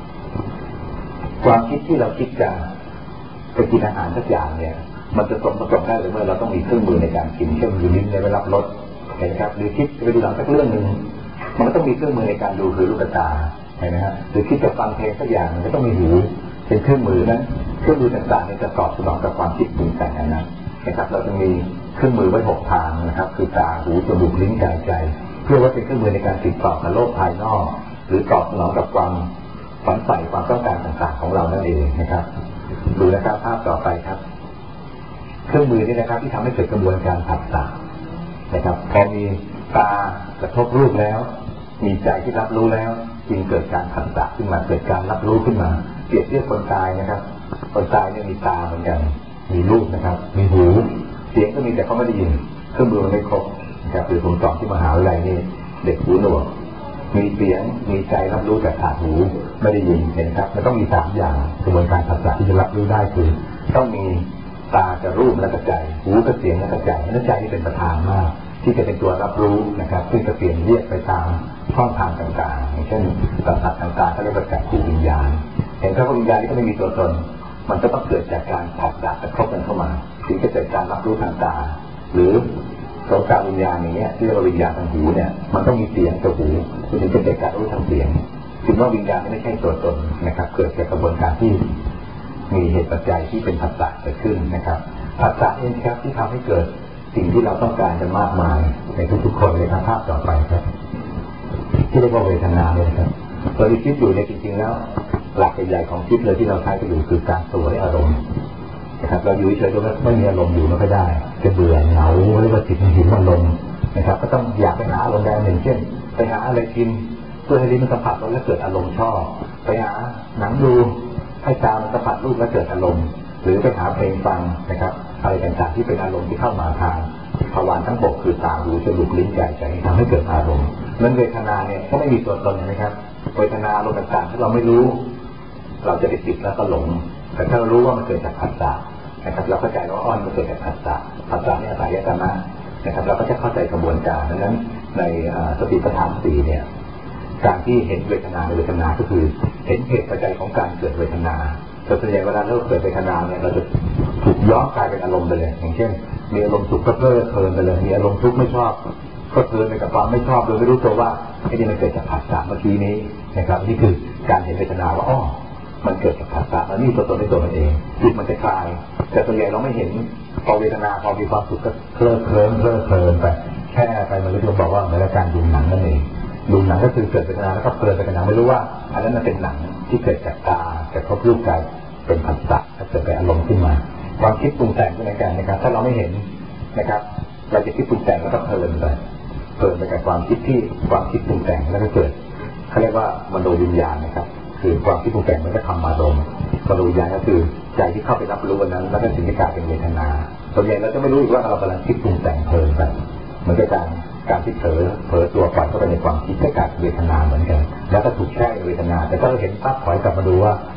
ความคิดที่เราคิดจะไปกินอาหารสักอย่างเนี่ยมันจะส่งผลได้หรือเมื่อเราต้องมีเครื่องมือในการกินเช่นอยู่ลิ้นในเวลารับรสเห็นไหมครับหรือคิดไปดูหนังสักเรื่องหนึ่งมันก็ต้องมีเครื่องมือในการดูคือลูกตาเห็นไหมครับหรือคิดจะฟังเพลงสักอย่างมันก็ต้องมีหูเป็นเครื่องมือนั้นเครื่องมือต่างๆจะตอบสนองกับความคิดปรุงแต่งนั้นนะครับเราจะมีเครื่องมือไว้6ทางนะครับคือตาหูจมูกลิ้นกายใจเพื่อว่าเป็นเครื่องมือในการติดต่อกับโลกภายนอกหรือตอบสนองกับความฝันใฝ่ความต้องการต่างๆของเรานั่นเองนะครับดูนะครับภาพต่อไปครับเครื่องมือนี้นะครับที่ทำให้เกิดกระบวนการผัสสะนะครับพอมีตากระทบรูปแล้วมีใจที่รับรู้แล้วจึงเกิดการผัสสะขึ้นมาเกิดการรับรู้ขึ้นมาเปรียบเทียบคนตายนะครับคนตายเนี่ยมีตาเหมือนกันมีรูปนะครับมีหูเสียงก็มีแต่เขาไม่ได้ยินเครื่องมือมันไม่ครบนะครับคือผมสอนที่มหาวิทยาลัยนี่เด็กหูหนวกมีเสียงมีใจรับรู้แต่ขาดหูไม่ได้ยินเห็นครับมันต้องมี3อย่างกระบวนการผัสสะที่จะรับรู้ได้คือต้องมีตากับรูปและใจหูกับเสียงและใจและใจที่เป็นประธานมากที่จะเป็นตัวรับรู้นะครับซึ่งจะเปลี่ยนเรียกไปตามช่องทางต่างๆอย่างเช่นสัมผัสต่างๆก็เรียกว่าจักขุวิญญาณเห็นครับว่าวิญญาณนี้ก็ไม่มีตัวตนมันก็ต้องเกิดจากการผัสสะกระทบกันเข้ามาถึงจะเกิดการรับรู้ทางตาหรือโสตวิญญาณอย่างเงี้ยที่เรียกว่าวิญญาณทางหูเนี่ยมันต้องมีเสียงกับหูถึงจะเกิดการรู้ทางเสียงถึงว่าวิญญาณไม่ใช่ตัวตนนะครับเกิดจากกระบวนการที่มีเหตุปัจจัยที่เป็นผัสสะเกิดขึ้นนะครับผัสสะเองครับที่ทำให้เกิดสิ่งที่เราต้องการกันมากมายในทุกๆคนเลยครับภาพต่อไปครับที่เรียกว่าเวทนาเลยครับเราคิดอยู่ในจริงๆแล้วหลักใหญ่ๆของคิดเลยที่เราใช้กันอยู่คือการสวยอารมณ์นะครับเราอยู่เฉยๆก็ไม่มีอารมณ์อยู่ไม่ได้จะเบื่อเหงาหรือว่าจิตหิวอารมณ์นะครับก็ต้องอยากไปหาอารมณ์ใดหนึ่งเช่นไปหาอะไรกินเพื่อให้ลิ้นมันสัมผัสแล้วเกิดอารมณ์ชอบไปหาหนังดูให้ตามันสัมผัสรูปแล้วเกิดอารมณ์หรือไปหาเพลงฟังนะครับอะไรต่างๆที่เป็นอารมณ์ที่เข้ามาทางภาวะทั้ง6คือตาหูจมูกลิ้นกายใจทำให้เกิดอารมณ์นั้นเวทนาเนี่ยก็ไม่มีตัวตนนะครับเวทนาอารมณ์ต่างๆที่เราไม่รู้เราจะไปติดแล้วก็หลงแต่ถ้าเรารู้ว่ามันเกิดจากผัสสะนะครับเราเข้าใจว่าอ้อนมันเกิดจากผัสสะผัสสะนี่อาศัยอายตนะนะครับเราก็จะเข้าใจกระบวนการดังนั้นในสติปัฏฐาน4เนี่ยการที่เห็นเวทนาในเวทนาก็คือเห็นเหตุปัจจัยของการเกิดเวทนาแต่ส่วนใหญ่เวลาเราเกิดเวทนาเนี่ยเราจะถูกย้อนกลายเป็นอารมณ์ไปเลยอย่างเช่นมีอารมณ์สุขก็เพลิดเพลินไปเลยมีอารมณ์ทุกข์ไม่ชอบก็เพลินไปกับความไม่ชอบโดยไม่รู้ตัวว่าไอ้นี่มันเกิดจากผัสสะเมื่อกี้นี้นะครับนี่คือการเห็นเวทนาว่าอ้อมันเกิดจากผัสสะแล้วนี่ตัวตนในตัวมันเองจิตมันจะคลายแต่ส่วนใหญ่เราไม่เห็นพอเวทนาพอมีความสุขก็เพลิดเพลินไปแค่ไปมันก็จะบอกว่าเหมือนการดูหนังนั่นเองดูหนังก็คือเกิดเวทนาแล้วก็เพลินไปกับหนังไม่รู้ว่าอันนั้นมันเป็นหนังที่เกิดจากตาจากครบรูปกายเป็นผัสสะถ้าเกิดเป็นอารมณ์ขึ้นมาความคิดปรุงแต่งก็เหมือนกันนะครับถ้าเราไม่เห็นนะครับเราจะคิดปรุงแต่งแล้วก็เพลินไปกับความคิดปรุงแต่งแล้วก็เกิดเขาเรียกว่ามโนวิญญาณนะครับคือความคิดปรุงแต่งมันก็ทำอารมณ์มโนวิญญาณก็คือใจที่เข้าไปรับรู้วันนั้นแล้วก็ถึงจะกลายเป็นเวทนาส่วนใหญ่เราจะไม่รู้อีกว่าเรากำลังคิดปรุงแต่งเพลินไปเหมือนกับการที่เผลอตัวปล่อยเข้าไปในความคิดก็กลายเป็นเวทนาเหมือนกันแล้วก็ถูกแช่เวทนาแต่ถ้าเราเห็นปั๊บถอยกลับมาดูว่า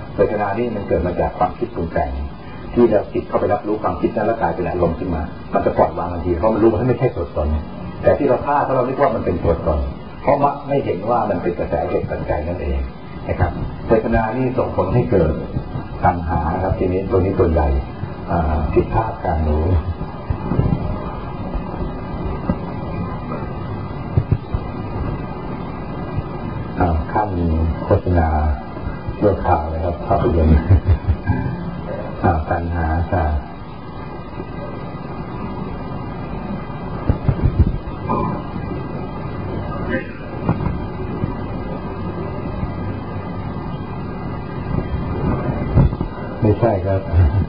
เวทนานี่มันเกิดมาจากความคิดปรุงแต่งที่เราจิตเข้าไปรับรู้ความคิดนั้นแล้วกลายเป็นอารมณ์ขึ้นมามันจะปล่อยวางทันทีเพราะมันรู้ว่าไม่ใช่ตัวตนแต่ที่เราพลาดเพราะเราคิดว่ามันเป็นตัวตนเพราะว่าไม่เห็นว่ามันเป็นกระแสเหตุปัจจัยนั่นเองนะครับเวทนานี่ส่งผลให้เกิดตัณหาครับทีนี้ตัวนี้ตัวใหญ่ผิดพลาดการรู้ขั้นโฆษณาเรื่องข่าวนะครับภาพยนตร์ตัณหาค่ะไม่ใช่ครับ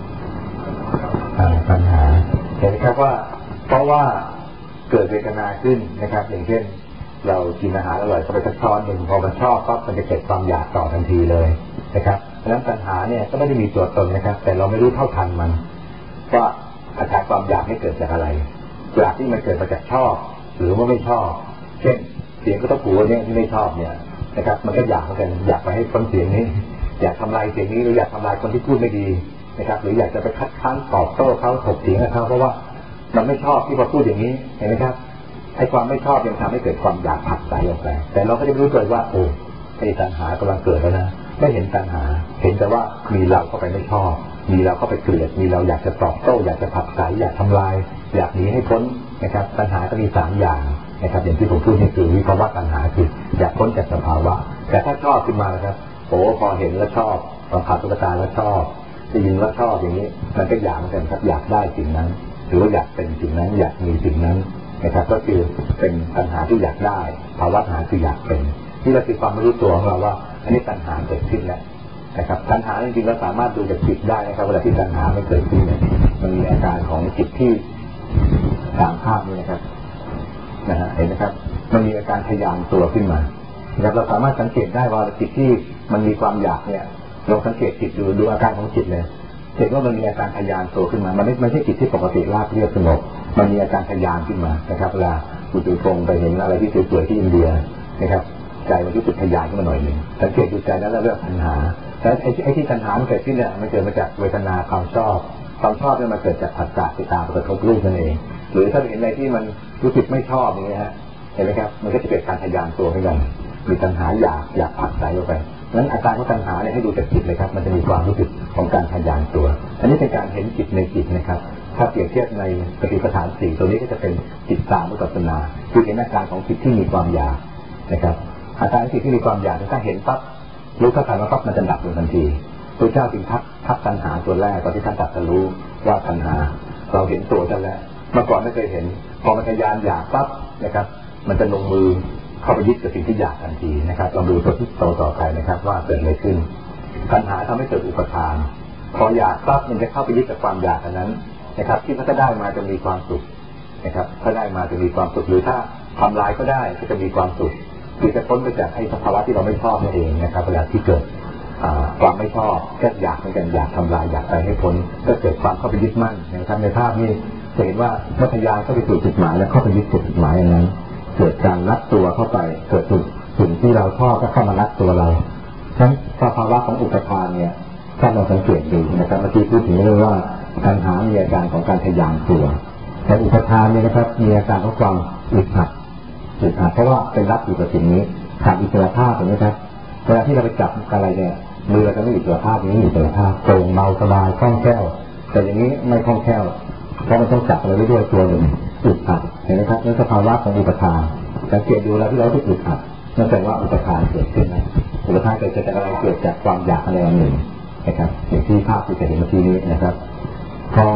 ปัญหาเห็นครับว่าเพราะว่าเกิดเวทนาขึ้นนะครับอย่างเช่นเรากินอาหารอร่อยเข้าไปสักช้อนหนึ่งพอมันชอบปั๊บมันจะเกิดความอยากต่อทันทีเลยนะครับเพราะฉะนั้นปัญหาเนี่ยก็ไม่ได้มีตัวตนนะครับแต่เราไม่รู้เท่าทันมันว่าอาการความอยากให้เกิดจากอะไรอยากที่มันเกิดมาจากชอบหรือว่าไม่ชอบเช่นเสียงก็ต้องหูเนี่ยที่ไม่ชอบเนี่ยนะครับมันก็อยากเหมือนกันอยากไปให้คนเสียงนี้อยากทำลายเสียงนี้หรืออยากทำลายคนที่พูดไม่ดีนะครับหรืออยากจะไปคัดค้านตอบโต้เขาถกเถียงกับเขาเพราะว่ามันไม่ชอบที่เขาพูดอย่างนี้เห็นไหมครับไอ้ความไม่ชอบยังทำให้เกิดความอยากผลักไสออกไปแต่เราก็จะรู้ตัวว่าโอ้ไอ้ตัณหากำลังเกิดแล้วนะไม่เห็นตัณหาเห็นแต่ว่ามีเราเข้าไปไม่ชอบมีเราเข้าไปเกลียดมีเราอยากจะตอบโต้อยากจะผลักไสอยากทำลายอยากหนีให้พ้นนะครับตัณหาก็มี3อย่างนะครับอย่างที่ผมพูดนี่คือวิภาวะตัณหาคืออยากพ้นจากสภาวะแต่ถ้าชอบขึ้นมานะครับโอ้พอเห็นแล้วชอบสัมผัสตุ๊กตาแล้วชอบได้ยินแล้วชอบอย่างนี้มันก็อยากเหมือนกันครับอยากได้สิ่งนั้นหรือว่าอยากเป็นสิ่งนั้นอยากมีสิ่งนั้นนะครับก็คือเป็นปัญหาที่อยากได้ภาวะตัณหาคืออยากเป็นนี่เราคือความไม่รู้ตัวของเราว่าอันนี้ปัญหาเกิดขึ้นแล้วนะครับปัญหาจริงๆเราสามารถดูจากจิตได้นะครับเวลาที่ปัญหาไม่เกิดขึ้นเนี่ยมันมีอาการของจิตที่ตามภาพนี้นะครับเห็นไหมครับมันมีอาการทะยานตัวขึ้นมานะครับเราสามารถสังเกตได้ว่าจิตที่มันมีความอยากเนี่ยเราสังเกตจิตดูอาการของจิตเลยเห็นว่ามันมีอาการทะยานตัวขึ้นมามันไม่ใช่จิตที่ปกติราบเรียบสงบมันมีอาการทะยานขึ้นมานะครับเวลาคุณดูตรงไปเห็นอะไรที่สวยๆที่อินเดียนะครับใจมันรู้สึกทะยานขึ้นมาหน่อยหนึ่งสังเกตดูใจนั้นแล้วเรื่องปัญหาแล้วไอ้ที่ปัญหามันเกิดขึ้นเนี่ยมันเกิดมาจากเวทนาความชอบเนี่ยมันเกิดจากผัสสะที่ตามกระทบรูปนั่นเองหรือถ้าเห็นอะไรที่มันรู้สึกไม่ชอบอย่างเงี้ยฮะเห็นไหมครับมันก็จะเกิดการทะยานตัวขึ้นมามีตัณหาอยากผลักไสออกไปนั้นอาการของตัณหาเนี่ยให้ดูจากจิตเลยครับมันจะมีความรู้สึกของการทะยานตัวอันนี้เป็นการเห็นจิตในจิตนะครับถ้าเปรียบเทียบในสติปัฏฐาน4ตัวนี้ก็จะเป็นจิตตามวิปัสสนาคือเห็นอาการของจิตที่มีความอยากนะครับอาการจิตที่มีความอยากถ้าเห็นปั๊บรู้ทันว่าปั๊บมันจะดับลงทันทีพระเจ้าจึงทักตัณหาตัวแรกตอนที่ท่านตรัสรู้ว่าตัณหาเราเห็นตัวท่านแล้วเมื่อก่อนไม่เคยเห็นพอมันทะยานอยากปั๊บนะครับมันจะลงมือเข้าไปยึดกับสิ่งที่อยากทันทีนะครับลองดูตัวที่ต่อไปนะครับว่าเกิดอะไรขึ้นตัณหาทำให้เกิดอุปทานพออยากปั๊บมันจะเข้าไปยึดกับความอยากอันนั้นนะครับที่ถ้าได้มาจะมีความสุขนะครับถ้าได้มาจะมีความสุขหรือถ้าทำลายก็ได้ก็จะมีความสุขคือจะพ้นไปจากไอ้สภาวะที่เราไม่ชอบนั่นเองนะครับเวลาที่เกิดความไม่ชอบแค่อยากเหมือนกันอยากทำลายอยากไปให้พ้นก็เกิดความเข้าไปยึดมั่นนะครับในภาพนี้จะเห็นว่าเมื่อทะยานเข้าไปสู่จุดหมายแล้วเข้าไปยึดจุดหมายอย่างนั้นเกิดการรัดตัวเข้าไปเกิดสิ่งที่เราชอบก็เข้ามารัดตัวเราฉะนั้นสภาวะของอุปทานเนี่ยถ้าเราสังเกตดูนะครับเมื่อกี้พูดถึงเรื่องว่าปัญหามีอาการของการทะยานตัวแต่อุปทานเนี่ยนะครับมีอาการของความอึดอัดเพราะว่าเป็นรัดอยู่กับสิ่งนี้ขาดอิสระภาพถูกไหมครับเวลาที่เราไปจับอะไรเนี่ยมือเราจะไม่อิสระภาพนี้อิสระภาพโปร่งเบาสบายคล่องแคล่วแต่อย่างนี้ไม่คล่องแคล่วเพราะมันต้องจับอะไรด้วยตัวหนึ่งอึดอัดเห็นไหมครับนั่นสภาวะของอุปทานสังเกตดูแล้วที่เราที่อึดอัดนั่นแปลว่าอุปทานเกิดขึ้นนะอุปทานเกิดจากอะไรเกิดจากความอยากอะไรหนึ่งนะครับอย่างที่ภาพที่จะเห็นเมื่อกี้นี้นะครับพอ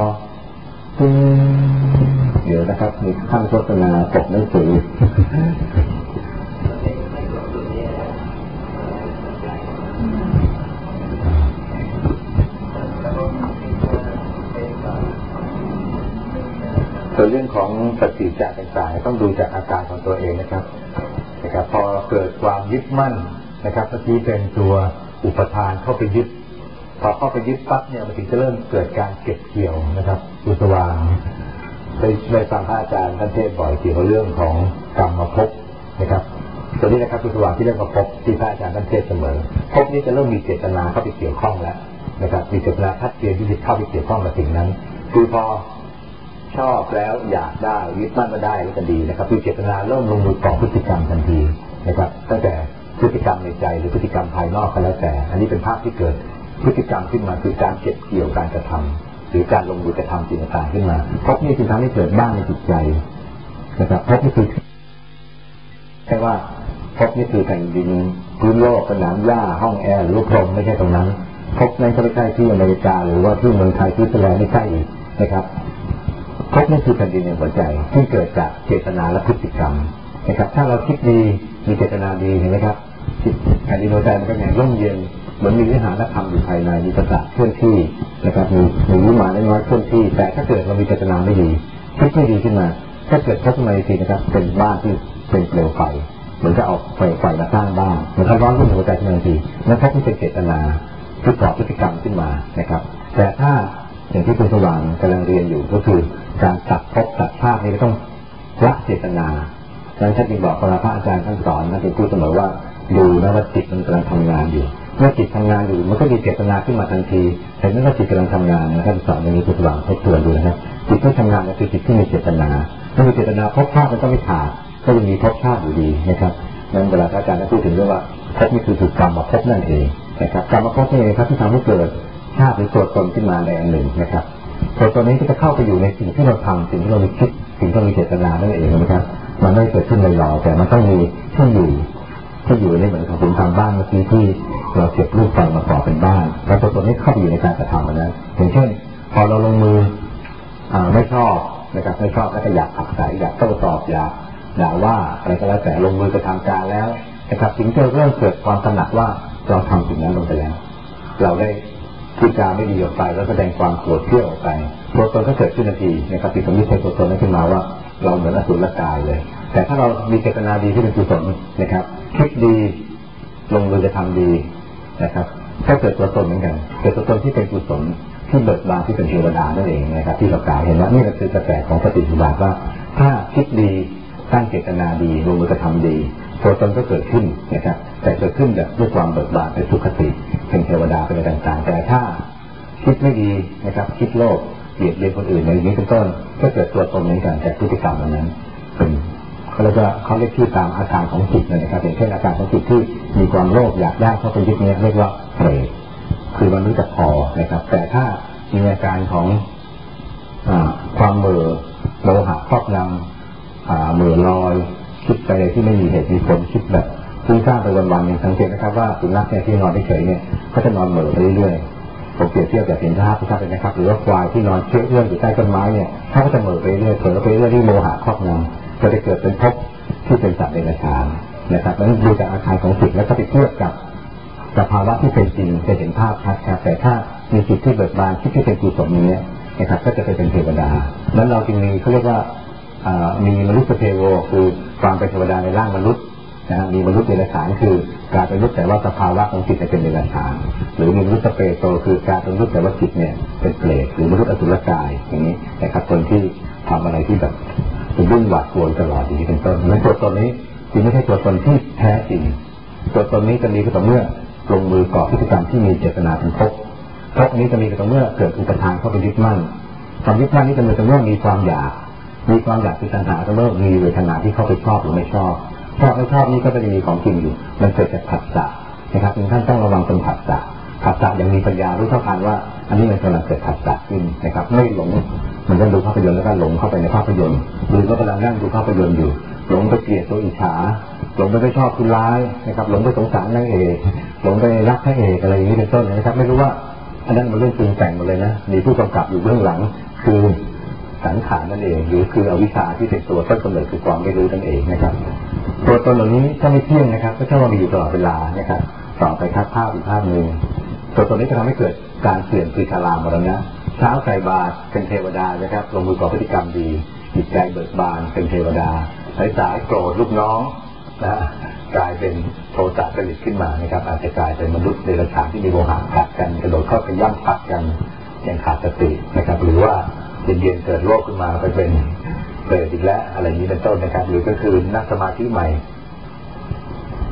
เดี๋ยวนะครับมีขั้นโฆษณาปกหนังสือส่วนเรื่องของปฏิจจ์ต่างๆต้องดูจากอาการของตัวเองนะครับพอเกิดความยึดมั่นนะครับก็ที่เป็นตัวอุปทานเข้าไปยึดพอเข้าไปยึดปั๊บเนี่ยมันถึงจะเริ่มเกิดการเก็บเกี่ยวนะครับอุสวางได้ฟังพระอาจารย์ท่านเทศบ่อยเกี่ยวกับเรื่องของกรรมภพนะครับเวตัวนี้นะครับคือสว่างที่เรียกว่าภพที่พระอาจารย์ท่านเทศเสมอภพนี้จะเริ่มมีเจตนาเข้าไปเกี่ยวข้องแล้วนะครับมีเจตนาชัดเจนที่จะเข้าไปเกี่ยวข้องกับสิ่งนั้นคือพอชอบแล้วอยากได้ยึดมั่นมาได้แล้วก็ดีนะครับคือเจตนาเริ่มลงมือก่อพฤติกรรมทันทีนะครับตั้งแต่พฤติกรรมในใจหรือพฤติกรรมภายนอกก็แล้วแต่อันนี้เป็นภาพที่เกิดพฤติกรรมขึ้นมาคือการเก็บเกี่ยวการกระทำหรือการลงมือกระทำสิ่งต่างๆขึ้นมาภพนี้จึงทำให้เกิดบ้านในจิตใจนะครับภพนี้คือแค่ว่าภพนี้คือแผ่นดินพื้นโลกสนามหญ้าห้องแอร์หรือพรมไม่ใช่ตรงนั้นภพนั้นก็ไม่ใช่ที่อเมริกาหรือว่าที่เมืองไทยที่สวิตเซอร์แลนด์ไม่ใช่อีกนะครับภพนี้คือแผ่นดินในหัวใจที่เกิดจากเจตนาและพฤติกรรมนะครับถ้าเราคิดดีมีเจตนาดีเห็นไหมครับแผ่นดินหัวใจมันก็อย่างร่มเย็นเหมือนมีวิหารธรรมอยู่ภายในมีประสาทเคลื่อนที่นะครับมีวิมานน้อยๆเคลื่อนที่แต่ถ้าเกิดเรามีเจตนาไม่ดีคิดไม่ดีขึ้นมาถ้าเกิดภพในทีนะครับเป็นบ้านที่เป็นเปลวไฟเหมือนจะออกไฟมาสร้างบ้านเหมือนกับร้อนขึ้นหัวใจทันทีนั่นเพราะที่เป็นเจตนาที่ก่อพฤติกรรมขึ้นมานะครับแต่ถ้าอย่างที่คุณสว่างกำลังเรียนอยู่ก็คือการตัดภพตัดชาตินี้ต้องละเจตนาดังนั้นท่านจึงบอกพระอาจารย์ท่านสอนท่านจึงพูดเสมอว่าดูนะว่าจิตมันกำลังทำงานอยู่เมื่อจิตทำงานอยู่มันก็มีเจตนาขึ้นมาทันทีเห็นไหมว่าจิตกำลังทำงานนะท่านสอนอย่างนี้คุณสว่างทบทวนดูนะครับจิตที่ทำงานก็คือจิตที่มีเจตนาถ้ามีเจตนาภพชาติมันก็ไม่ขาดก็ยังมีภพชาติอยู่ดีนะครับนั้นเวลาอาจารย์พูดถึงเรื่องว่าภพนี่คือถูกกรรมมาภพนั่นเองนะครับกรรมมาภพนี่เองครับที่ทำให้เกิดชาติหรือตัวตนขึ้นมาในอันหนึ่งนะครับตัวตนนี้ก็จะเข้าไปอยู่ในสิ่งที่เราทำสิ่งที่เราคิดสิ่งที่เรามีเจตนานั่นเองนะครับมันไม่เกิดขึ้นลอยๆแต่มันต้องมีที่อยู่นี่เหมือนกับผมทำบ้านเมื่อกี้ที่เราเก็บรูปไฟมาก่อเป็นบ้านแล้วตัวตนนี้เข้าไปอยู่ในการกระทำนั้นอย่างเช่นพอเราลงมือไม่ชอบนะครับไม่ชอบแล้วก็อยากขับสายอยากโต้ตอบอยากด่าว่าอะไรก็แล้วแต่ลงมือกระทำการแล้วนะครับสิ่งที่เริ่มเกิดความตระหนักว่าเราทำสิ่งนั้นลงไปแล้วเราได้พูดจาไม่ดีออกไปแล้วแสดงความโกรธเที่ยวออกไปตัวตนก็เกิดขึ้นทันทีนะครับที่ผมยึดตัวตนนั้นขึ้นมาว่าเราเหมือนอสุรกายเลยแต่ถ้าเรามีเจตนาดีที่เป็นกุศลนะครับคิดดีลงมือจะทำดีนะครับก็เกิดตัวตนเหมือนกันเกิดตัวตนที่เป็นกุศลที่เบิกบานที่เป็นเทวดานั่นเองนะครับที่เรากล่าวเห็นว่านี่ก็คือกระแสของปฏิสุบาทว่าถ้าคิดดีตั้งเจตนาดีลงมือจะทำดีตัวตนก็เกิดขึ้นนะครับแต่เกิดขึ้นแบบด้วยความเบิกบานเป็นสุขติเป็นเทวดาเป็นอะไรต่างๆแต่ถ้าคิดไม่ดีนะครับคิดโลภเกลียดเบียดคนอื่นอย่างนี้เป็นต้นก็เกิดตัวตนเหมือนกันแต่พฤติกรรมนั้นเป็นเขาเรียกชื่อตามอาการของจิตนะครับอย่างเช่นอาการของจิตที่มีความโลภอยากได้เข้าไปยึดนี้เรียกว่าเปรตคือมันรู้จักพอนะครับแต่ถ้ามีอาการของความเหม่อโลหะครอบงำเหม่อลอยคิดไปที่ไม่มีเหตุมีผลคิดแบบฟุ้งซ่านไปวันๆอย่างสังเกตนะครับว่าสุนัขเนี่ยที่นอนเฉยๆเนี่ยก็จะนอนเหม่อไปเรื่อยๆผมเปรียบเทียบแบบเห็นภาพที่ชัดเลยนะครับหรือว่าควายที่นอนเชื่อเอื้องอยู่ใต้ต้นไม้เนี่ยเขาก็จะเหม่อไปเรื่อยๆเผลอไปเรื่อยๆที่โลหะครอบงำจะได้เกิดเป็นภพที่เป็นสัตว์เดรัจฉานนะครับแล้วดูจากอาการของจิตแล้วก็ไปเทียบกับสภาวะที่เป็นจริงจะเห็นภาพชัดครับแต่ถ้ามีจิตที่เบิกบานคิดที่เป็นกุศลอย่างนี้นะครับก็จะไปเป็นเทวดาแล้วเราจึงมีเขาเรียกว่ามีมนุษย์เทโวคือความเป็นเทวดาในร่างมนุษย์นะมีมนุษย์เดรัจฉานคือการเป็นมนุษย์แต่ว่าสภาวะของจิตจะเป็นเดรัจฉานหรือมีมนุษย์เปรตโตคือการเป็นมนุษย์แต่ว่าจิตเนี่ยเป็นเปรตหรือมนุษย์อสุรกายอย่างนี้นะครับคนที่ทำอะไรที่แบบเป็นรุ่นหวาดกลัวตลอดอย่างนี้เป็นต้นนั้นตัวตนนี้จึงไม่ใช่ตัวตนที่แท้จริงตัวตนนี้จะมีก็ต่อเมื่อลงมือก่อพฤติกรรมที่มีเจตนาเป็นภพนี้จะมีก็ต่อเมื่อเกิดอุปทานเข้าไปยึดมั่นความยึดมั่นนี้จะมีก็ต่อเมื่อมีความอยากคือตัณหาก็เริ่มมีเวทนาที่เข้าไปชอบหรือไม่ชอบไม่ชอบนี่ก็จะมีของจริงอยู่มันเกิดจากผัสสะนะครับท่านต้องระวังตรงผัสสะอย่างมีปัญญารู้เท่าทันว่าอันนี้มันกำลังเกิดผัสสะขึ้นนะครับไม่หลงมันจะดูภาพยนตร์แล้วก็หลงเข้าไปในภาพยนตร์หรือก็กำลังนั่งดูภาพยนตร์อยู่หลงไปเกลียดตัวอิจฉาหลงไปไม่ชอบผู้ร้ายนะครับหลงไปสงสารนางเอกหลงไปรักพระเอกอะไรอย่างนี้เป็นต้นนะครับไม่รู้ว่าอันนั้นมันเรื่องจริงแต่งหมดเลยนะมีผู้กำกับอยู่เบื้องหลังคือสังขารนั่นเองหรือคืออวิชชาที่เป็นตัวต้นกำเนิดคือความไม่รู้นั่นเองนะครับตัวตนเหล่านี้ถ้าไม่เที่ยงนะครับก็จะมีอยู่ตลอดเวลานะครับต่อไปครับภาพอีกภาพหนึ่งตัวตนนี้จะทำให้เกิดการเปลี่ยนคือชรามรณะเช้าใส่บาตรเป็นเทวดานะครับลงมือก่อพฤติกรรมดีจิตใจเบิกบานเป็นเทวดาสายโกรธลูกน้องนะกลายเป็นโทสะผลิตขึ้นมานะครับอาจจะกลายเป็นมนุษย์เดรัจฉานที่มีโมหะกัดกันกระโดดเข้าไปย่ำปัดกันอย่างขาดสตินะครับหรือว่าเย็นๆเกิดโรคขึ้นมาไปเป็นเปรตอีกแล้วอะไรนี้เป็นต้นนะครับหรือก็คือนักสมาธิใหม่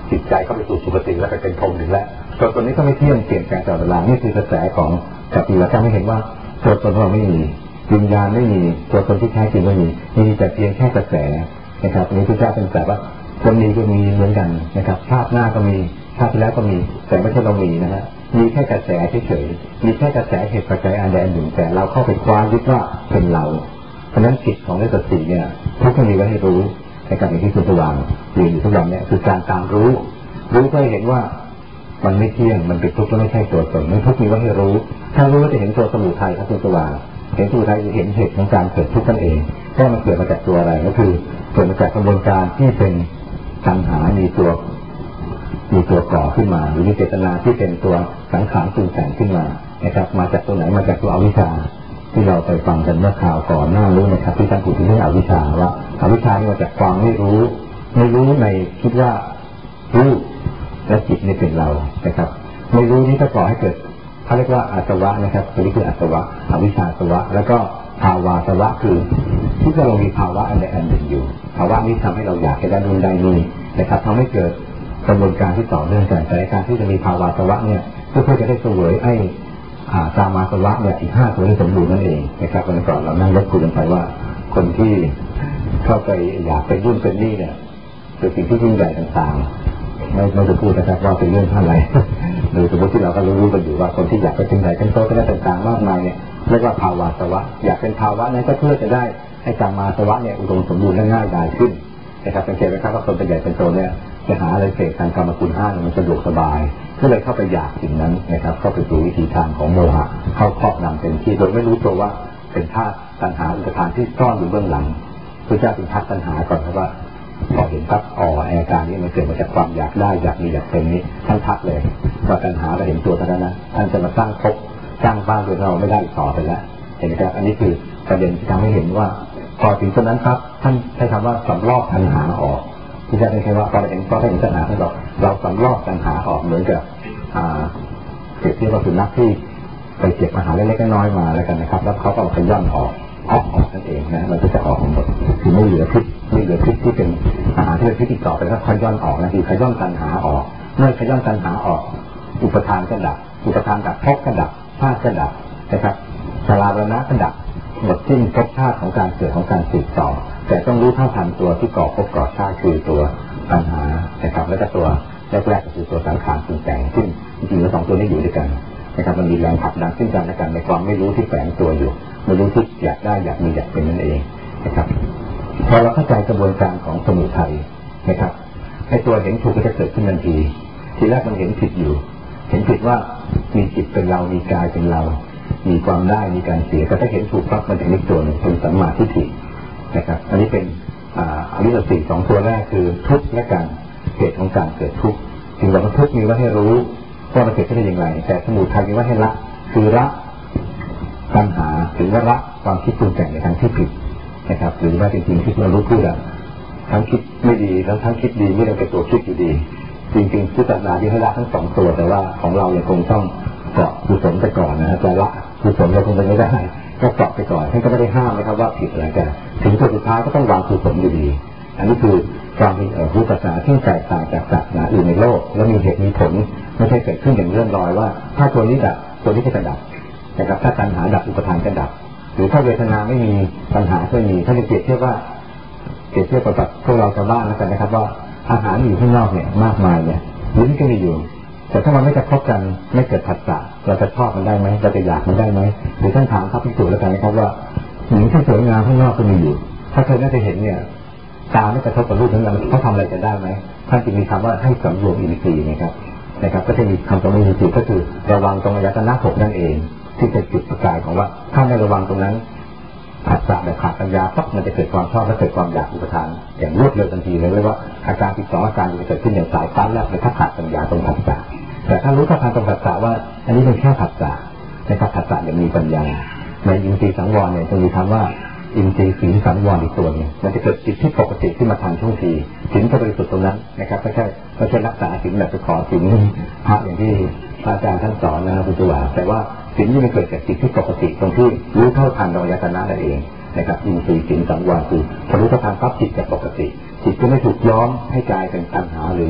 จิตใจเข้าไปสู่สุคติแล้วไปเป็นพรหมถึงแล้วตัวนี้ก็ไม่เที่ยงเปลี่ยนแปลงตลอดเวลานี่คือกระแสของกัปปิวัฏฏะไม่เห็นว่าตัวตนเราไม่มีวิญญาณไม่มีตัวตนที่แท้จริงไม่มีแต่เพียงแค่กระแสนะครับอันนี้พระเจ้าเป็นแบบว่าคนนี้ก็มีเหมือนกันนะครับชาติหน้าก็มีชาติที่แล้วก็มีแต่ไม่ใช่เรามีนะฮะมีแค่กระแสเฉยๆมีแค่กระแสเหตุปัจจัยอันใดอันหนึ่งแต่เราเข้าไปคว้ายึดว่าเป็นเราเพราะฉะนั้นจิตของฤาษีเนี่ยทุกคนมีไว้ให้รู้ในการอย่างที่คุณสว่างเรียนอยู่ทุกวันเนี่ยคือการตามรู้เพื่อเห็นว่ามันไม่เที่ยงมันเป็นทุกข์และไม่ใช่ตัวตนมันทุกข์มีไว้ให้รู้ถ้ารู้ก็จะเห็นตัวสมุทัยครับคุณสว่างเห็นสมุทัยจะเห็นเหตุของการเกิดทุกข์นั่นเองเพราะมันเกิดมาจากตัวอะไรก็คือเกิดมาจากกระบวนการที่เป็นตัณหามีตัวก่อขึ้นมาหรือมีเจตนาที่เป็นตัวสังขารปรุงแต่งขึ้นมานะครับมาจากตัวไหนมาจากตัวอวิชชาที่เราไปฟังกันเมื่อข่าวก่อนหน้ารู้นะครับที่ท่านพูดถึงเรื่องอวิชชาว่าอวิชชานี่มาจากความไม่รู้ในคิดว่ารู้และจิตนี่เป็นเรานะครับไม่รู้นี่ก็ก่อให้เกิดเขาเรียกว่าอาสวะนะครับตัวนี้คืออาสวะอวิชชาอาสวะแล้วก็ภาวาสวะคือที่เรามีภาวะอันใดอันหนึ่งอยู่ภาวะนี้ทำให้เราอยากให้ได้นู่นได้นี่นะครับทำให้เกิดกระบวนการที่ต่อเนื่องกันแต่การที่จะมีภาวาสวะเนี่ยเพื่อจะได้เสวยไอ้กามาสวะเนี่ยอีก5ตัวที่สมบูรณ์นั่นเองนะครับวันก่อนเรานั่งรถคุยกันไปว่าคนที่เข้าไปอยากเป็นนู่นเป็นนี่เนี่ยเป็นสิ่งที่ยิ่งใหญ่ต่างๆไม่จะพูดนะครับว่าเป็นเรื่องอะไรโดยสมมติที่เราก็รู้กันอยู่ว่าคนที่อยากไปเป็นใหญ่เป็นโตเป็นอะไรต่างๆมากมายเนี่ยเรียกว่าภาวาสวะอยากเป็นภาวะนั้นก็เพื่อจะได้ให้กามาสวะเนี่ยอุดมสมบูรณ์และง่ายดายขึ้นนะครับสังเกตไหมครับว่าคนเป็นใหญ่เป็นโตเนี่ยจะหาอะไรเสกทางกรรมคุณ5มันสะดวกสบายก็เลยเข้าไปอยากสิ่งนั้นนะครับเข้าไปสู่วิธีทางของโมหะเข้าครอบงำเป็นที่โดยไม่รู้ตัวว่าเป็นธาตุตัณหาอุปทานที่ซ่อนอยู่เบื้องหลังพระเจ้าเป็นธาตุตัณหาก่อนเพราะว่าพอเห็นปั๊บอาการนี้มันเกิดมาจากความอยากได้อยากมีอยากเป็นนี้ท่านทักเลยว่าตัณหาเราเห็นตัวเท่านั้นนะท่านจะมาสร้างภพสร้างบ้านเรือนเราไม่ได้ต่อไปแล้วเห็นไหมครับอันนี้คือประเด็นที่ทำให้เห็นว่าพอถึงตรงนั้นครับท่านใช้คำว่าสำรอกตัณหาออกที่จะได้ใช้ว่าพอเห็นตัณหาเราสำรอกตัณหาออกเหมือนกับเปรียบเทียบว่าสุนัขที่ไปเก็บอาหารเล็กๆน้อยๆมาแล้วกันนะครับแล้วเขาก็ขย้อนออกนั่นเองนะมันก็จะออกหมดคือไม่เหลือพิษที่เป็นอาหารที่เป็นพิษติดต่อไปแล้วขย้อนออกนะคือขย้อนตัณหาออกเมื่อขย้อนตัณหาออกอุปทานก็ดับอุปทานดับภพก็ดับชาติก็ดับนะครับชรามรณะก็ดับหมดสิ้นภพชาติของการเกิดของการสืบต่อแต่ต้องรู้เท่าทันตัวที่ก่อภพก่อชาติคือตัวตัณหานะครับแล้วก็ตัวแรกๆก็คือตัวสังขารปรุงแต่งซึ่งจริงๆแล้ว2ตัวนี้อยู่ด้วยกันนะครับมันมีแรงผลักดันซึ่งกันและกันในความไม่รู้ที่แฝงตัวอยู่ไม่รู้ที่อยากได้อยากมีอยากเป็นนั่นเองนะครับพอเราเข้าใจกระบวนการของสมุทัยนะครับให้ตัวเห็นถูกก็จะเกิดขึ้นทันทีทีแรกมันเห็นผิดอยู่เห็นผิดว่ามีจิตเป็นเรามีกายเป็นเรามีความได้มีการเสียแต่ถ้าเห็นถูกปั๊บมันจะมีตัวหนึ่งเป็นสัมมาทิฏฐินะครับอันนี้เป็นอริยสัจ2ตัวแรกคือทุกข์และการเหตุของการเกิดทุกข์ถึงเราทุกข์มีไว้ให้รู้ว่ามันเกิดขึ้นได้อย่างไรแต่สมุทัยมีไว้ให้ละคือละปัญหาถึงว่าละความคิดปรุงแต่งในทางที่ผิดนะครับหรือว่าจริงๆที่เรารู้พูดอะทั้งคิดไม่ดีแล้วทั้งคิดดีไม่ได้เป็นตัวคิดอยู่ดีจริงๆพุทธศาสนาที่ให้ละทั้ง2ตัวแต่ว่าของเราเนี่ยคงต้องเกาะกุศลไปก่อนนะครับแต่ละกุศลเราคงจะไม่ได้ก็เกาะไปก่อนท่านก็ไม่ได้ห้ามนะครับว่าผิดอะไรแต่ถึงสุดท้ายก็ต้องวางกุศลอยู่ดีอันนี้คือความมีพุทธศาสนาที่แตกต่างจากศาสนาอื่นในโลกและมีเหตุมีผลไม่ใช่เกิดขึ้นอย่างเลื่อนลอยว่าถ้าตัวนี้ดับตัวนี้ก็จะดับนะครับถ้าตัณหาดับอุปทานก็ดับหรือถ้าเวทนาไม่มีปัญหาก็มีถ้าจะเปรียบเทียบกับพวกเราชาวบ้านแล้วกันนะครับว่าอาหารอยู่ข้างนอกเนี่ยมากมายเนี่ยลิ้นก็มีอยู่แต่ถ้ามันไม่จะคบกันไม่เกิดผัสสะเราจะชอบมันได้ไหมเราจะอยากมันได้ไหมหรือท่านถามพระภิกษุแล้วกันนะครับว่าหญิงที่สวยงามข้างนอกก็มีอยู่ถ้าเธอน่าจะเห็นเนี่ยตาไม่กระทบกับรูปนั้นเขาทำอะไรจะได้ไหมท่านจึงมีคำว่าให้สำรวมอินทรีย์นะครับก็จะมีคำสำรวมอินทรีย์ก็คือระวังตรงอายตนะ6นั่นเองที่เป็นจุดประกายของว่าถ้าไม่ระวังตรงนั้นผัสสะแบบขาดปัญญาปั๊บมันจะเกิดความชอบและเกิดความอยากอุปทานอย่างรวดเร็วทันทีเลยเรียกว่าอาการ12อาการจะเกิดขึ้นอย่างสายฟ้าแลบในถ้าขาดปัญญาตรงผัสสะแต่ถ้ารู้ทันตรงผัสสะว่าอันนี้เป็นแค่ผัสสะนะครับผัสสะอย่างมีปัญญาในอินทรีย์สังวรเนี่ยจะมีคำว่าอินทรีย์ศีลสังวรอีกตัวนึงมันจะเกิดจิตที่ปกติขึ้นมาทันช่วงทีศีลก็บริสุทธิ์ตรงนั้นนะครับไม่ใช่รักษาศีลแบบไปขอศีลพระอย่างที่อาจารย์ท่านสอนนะคุณจุฬาแต่ว่าศีลนี่มันเกิดจากจิตที่ปกติตรงที่รู้เท่าทันอายตนะนั่นเองนะครับอินทรีย์ศีลสังวรคือพอรู้เท่าทันปั๊บจิตจะปกติจิตก็ไม่ถูกย้อมให้กลายเป็นตัณหาหรือ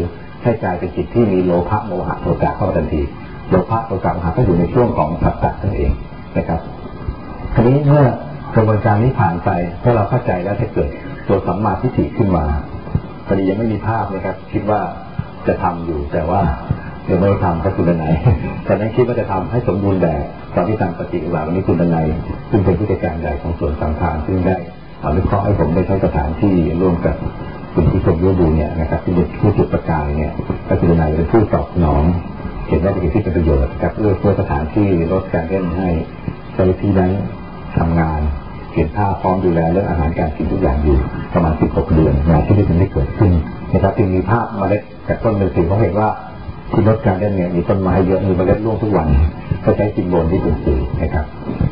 ให้กลายเป็นจิตที่มีโลภะโมหะโทสะเข้ามาทันทีโลภะโทสะโมหะก็อยู่ในช่วงของผัสสะนั่นเองนะครับทีนี้เมื่อกระบวนการนี้ผ่านไปถ้าเราเข้าใจแล้วจะเกิดตัวสัมมาทิฏฐิขึ้นมาพอดียังไม่มีภาพนะครับคิดว่าจะทำอยู่แต่ว่ายังไม่ทำก็คุณนายแต่นั้นคิดว่าจะทำให้สมบูรณ์แบบตอนที่ทำปฏิบัติวันนี้คุณนายซึ่งเป็นผู้จัดการใหญ่ของส่วนสังขารซึ่งได้วิเคราะห์ให้ผมได้ใช้สถานที่ร่วมกับคุณผู้ชมดูเนี่ยนะครับที่เป็นผู้จุดประกายเนี่ยก็คือนายเป็นผู้ตอบสนองเห็นว่าเป็นที่เป็นประโยชน์กับเพื่อสถานที่ลดการเล่นให้เจ้าหน้าที่นั้นทำงานเก็บผ้าพร้อมดูแลเรื่องอาหารการกินทุกอย่างอยู่ประมาณ16 เดือนงานที่ได้เกิดขึ้นนะครับจึงมีภาพเมล็ดจากต้นมือถือเขาเห็นว่าที่ลดการเล่นเนี่ยมีต้นไม้เยอะมีเมล็ดร่วงทุกวันก็ใช้ซิมโบลที่เป็นสื่อนะครับ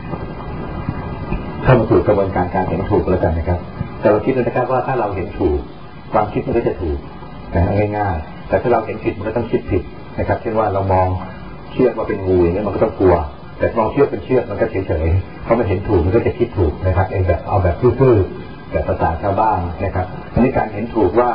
เข้ามาสู่กระบวนการเห็นถูกแล้วกันนะครับแต่เราคิดนะครับว่าถ้าเราเห็นถูกความคิดมันก็จะถูกง่ายๆแต่ถ้าเราเห็นผิดมันก็ต้องคิดผิดนะครับเช่นว่าเรามองเชือกว่าเป็นงูอย่างนี้มันก็ต้องกลัวแต่มองเชือกเป็นเชือกมันก็เฉยๆเพราะมันเห็นถูกมันก็จะคิดถูกนะครับเองแบบเอาแบบซื่อๆแบบภาษาชาวบ้านนะครับอันนี้การเห็นถูกว่า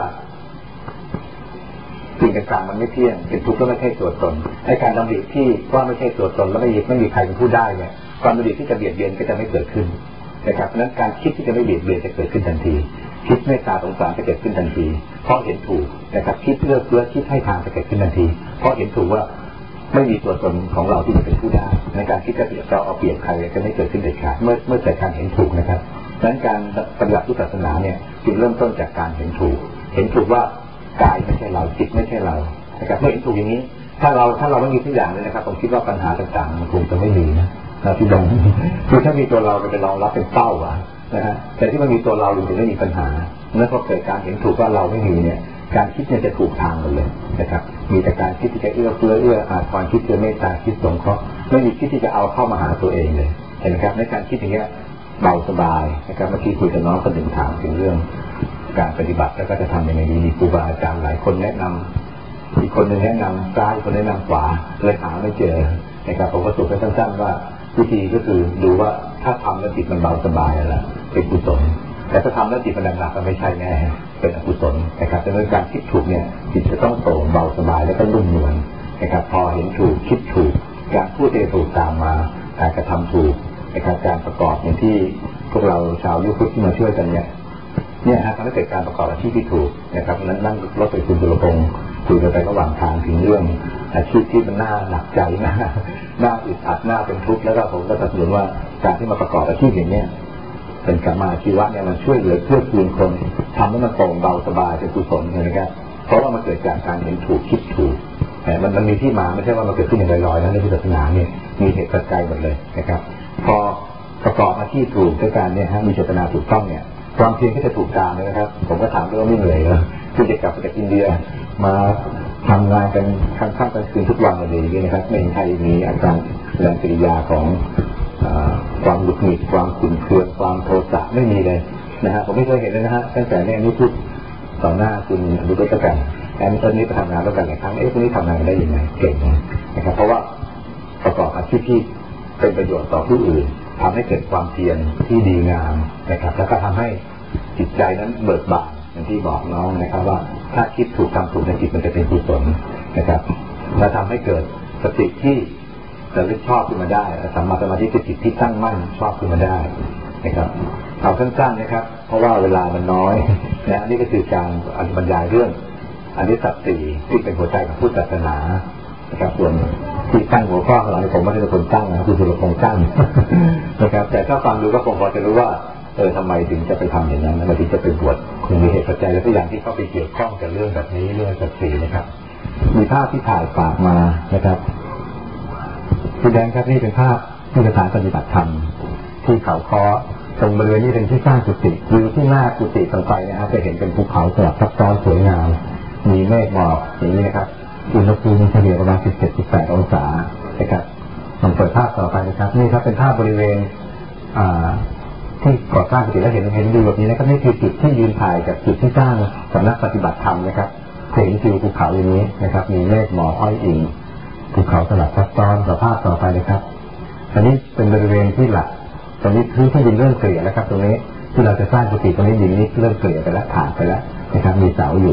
สิ่งต่างๆมันไม่เที่ยงเป็นทุกข์แล้วไม่ใช่ตัวตนไอ้การดำริที่ว่าไม่ใช่ตัวตนแล้วไม่มีใครเป็นผู้ได้เนี่ยความดำริที่จะเบียดเบียนก็จะไม่เกิดขึ้นนะครับเพราะนั้นการคิดที่จะไม่เบียดเบียนจะเกิดขึ้นทันทีคิดเมตตาสงสารจะเกิดขึ้นทันทีเพราะเห็นถูกนะครับคิดเลือกเฟื้อคิดให้ทางจะเกิดขึ้นทันทีเพราะเห็นถูกว่าไม่มีตัวตนของเราที่จะเป็นผู้ได้ในการคิดจะเปรียบเราเอาเปรียบใครจะไม่เกิดขึ้นเด็ดขาดเมื่อเกิดการเห็นถูกนะครับดังนั้นการปฏิบัติพุทธศาสนาเนี่ยจึงเริ่มต้นจากการเห็นถูกว่ากายไม่ใช่เราจิตไม่ใช่เรานะครับเมื่อเห็นถูกอย่างนี้ถ้าเราไม่มีทุกอย่างเลยนะครับผมคิดว่าปัญหาต่างๆมันคงจะไม่มีนะที่ดังคือถ้ามีตัวเราเป็นรองรับเป็นเป้าอะนะฮะแต่ที่มันมีตัวเราถึงไม่มีปัญหาเมื่อพอเกิดการเห็นถูกว่าเราไม่มีเนี่ยการคิดเนี่ยจะถูกทางหมดเลยนะครับมีแต่การคิดที่จะเอื้อเฟื้ออาทรคิดจะเมตตาคิดสงเคราะห์ไม่มีคิดที่จะเอาเข้ามาหาตัวเองเลยเห็นไหมครับในการคิดอย่างเงี้ยเบาสบายนะครับเมื่อกี้คุยกับน้องคนหนึ่งถามถึงเรื่องการปฏิบัติแล้วก็จะทำยังไงดีมีครูบาอาจารย์หลายคนแนะนำอีกคนหนึ่งแนะนำซ้ายคนแนะนำขวาเลยหาไม่เจอนะครับผมก็สรุปให้สั้นๆว่าวิธีก็คือดูว่าถ้าทำแล้วจิตมันเบาสบายแล้วเป็นกุศลแต่ถ้าทำแล้วจิตมันหนักก็ไม่ใช่แน่เป็นอกุศลนะครับดังนั้นการคิดถูกเนี่ยจิตจะต้องโปร่งเบาสบายแล้วก็นุ่มนวลนะครับพอเห็นถูกคิดถูกการพูดจะถูกตามมาการกระทำถูกนะครับการประกอบอย่างที่พวกเราชาวยุคพุทธที่มาช่วยกันเนี่ยฮะทำให้เกิดการประกอบอาชีพที่ถูกนะครับนั้นนั่งรถไปคุณจุลพงศ์คุยกันไประหว่างทางถึงเรื่องอาชีพที่มันน่าหนักใจน่าอึดอัดน่าเป็นทุกข์แล้วก็ผมก็ตัดสินว่าการที่มาประกอบอาชีพอย่างนี้เป็นกรรมาชีวะเนี่ยมันช่วยเหลือเพื่อคืนคนทำให้มันโปร่งเบาสบายเป็นกุศลนะครับเพราะว่ามันเกิดจากการเห็นถูกคิดถูกแต่มันมีที่มาไม่ใช่ว่ามันเกิดขึ้นอย่างลอยๆนะในพุทธศาสนาเนี่ยมีเหตุปัจจัยหมดเลยนะครับพอประกอบอาชีพถูกด้วยการเนี่ยมีเจตนาถูกต้องเนี่ยความเพียรก็จะถูกตามนะครับผมก็ถามด้วยว่าไม่เหนื่อยเหรอที่จะกลับจากอินเดียมาทำงานกันค่ำกลางคืนทุกวันเลยนะครับไม่เห็นใครมีอาการแสดงกิริยาของความหงุดหงิดความขุ่นเคืองความโทสะไม่มีเลยนะฮะผมไม่เคยเห็นเลยนะฮะตั้งแต่เนี่ยนี่พูดต่อหน้าคุณอนุรุตกันแอนตอนนี้ไปทำงานแล้วกันหลายครั้งพวกนี้ทำงานได้ยังไงเก่งนะครับเพราะว่าประกอบอาชีพที่เป็นประโยชน์ต่อผู้อื่นทำให้เกิดความเพียรที่ดีงามนะครับแล้วก็ทำให้จิตใจนั้นเบิกบานอย่างที่บอกน้องนะครับว่าถ้าคิดถูกทำถูกในจิตมันจะเป็นกุศลนะครับและทำให้เกิดสติที่จะเลือกชอบขึ้นมาได้สัมมาสมาธิคือจิตที่ตั้งมั่นชอบขึ้นมาได้นะครับเอาสั้นๆนะครับเพราะว่าเวลามันน้อยนะนี่ก็คือการบรรยายเรื่องอริยสัจสี่ที่เป็นหัวใจของพุทธศาสนานะครับส่วนที่ตั้งหัวข้อของเราผมไม่ได้เป็นคนตั้งนะคือสุรพงษ์ตั้งนะครับแต่ถ้าฟังดูก็คงพอจะรู้ว่าทำไมถึงจะไปทำอย่างนั้นทำไมถึงจะไปบวชคงมีเหตุปัจจัยและตัวอย่างที่เข้าไปเกี่ยวข้องกับเรื่องแบบนี้เรื่องสัจสี่นะครับมีภาพที่ถ่ายฝากมานะครับคุณแดงครับนี่เป็นภาพที่สถานปฏิบัติธรรมที่เขาค้อตรงบริเวณนี้เป็นที่สร้างกุฏิวิวที่หน้ากุฏิตรงไปนะฮะจะเห็นเป็นภูเขาสลับซับซ้อนสวยงามมีเมฆหมอกอย่างนี้นะครับอุณหภูมิเฉลี่ยประมาณ 17-18 องศานะครับผมเปิดภาพต่อไปนะครับนี่ครับเป็นภาพบริเวณที่ก่อสร้างกุฏิแล้วเห็นวิวแบบนี้นะครับนี่คือจุดที่ยืนถ่ายกับจุดที่สร้างสำนักปฏิบัติธรรมนะครับเห็นวิวภูเขาอย่างนี้นะครับมีเมฆหมอกอ้อยอิงภูเขาสลับซับซ้อนสภาพต่อไปนะครับอันนี้เป็นบริเวณที่หลักตรงนี้พื้นที่ดินเริ่มเกลี่ยแล้วครับตรงนี้ที่เราจะสร้างกุฏิตรงนี้ดินนี้เริ่มเกลี่ยไปแล้วผ่านไปแล้วนะครับมีเสาอยู่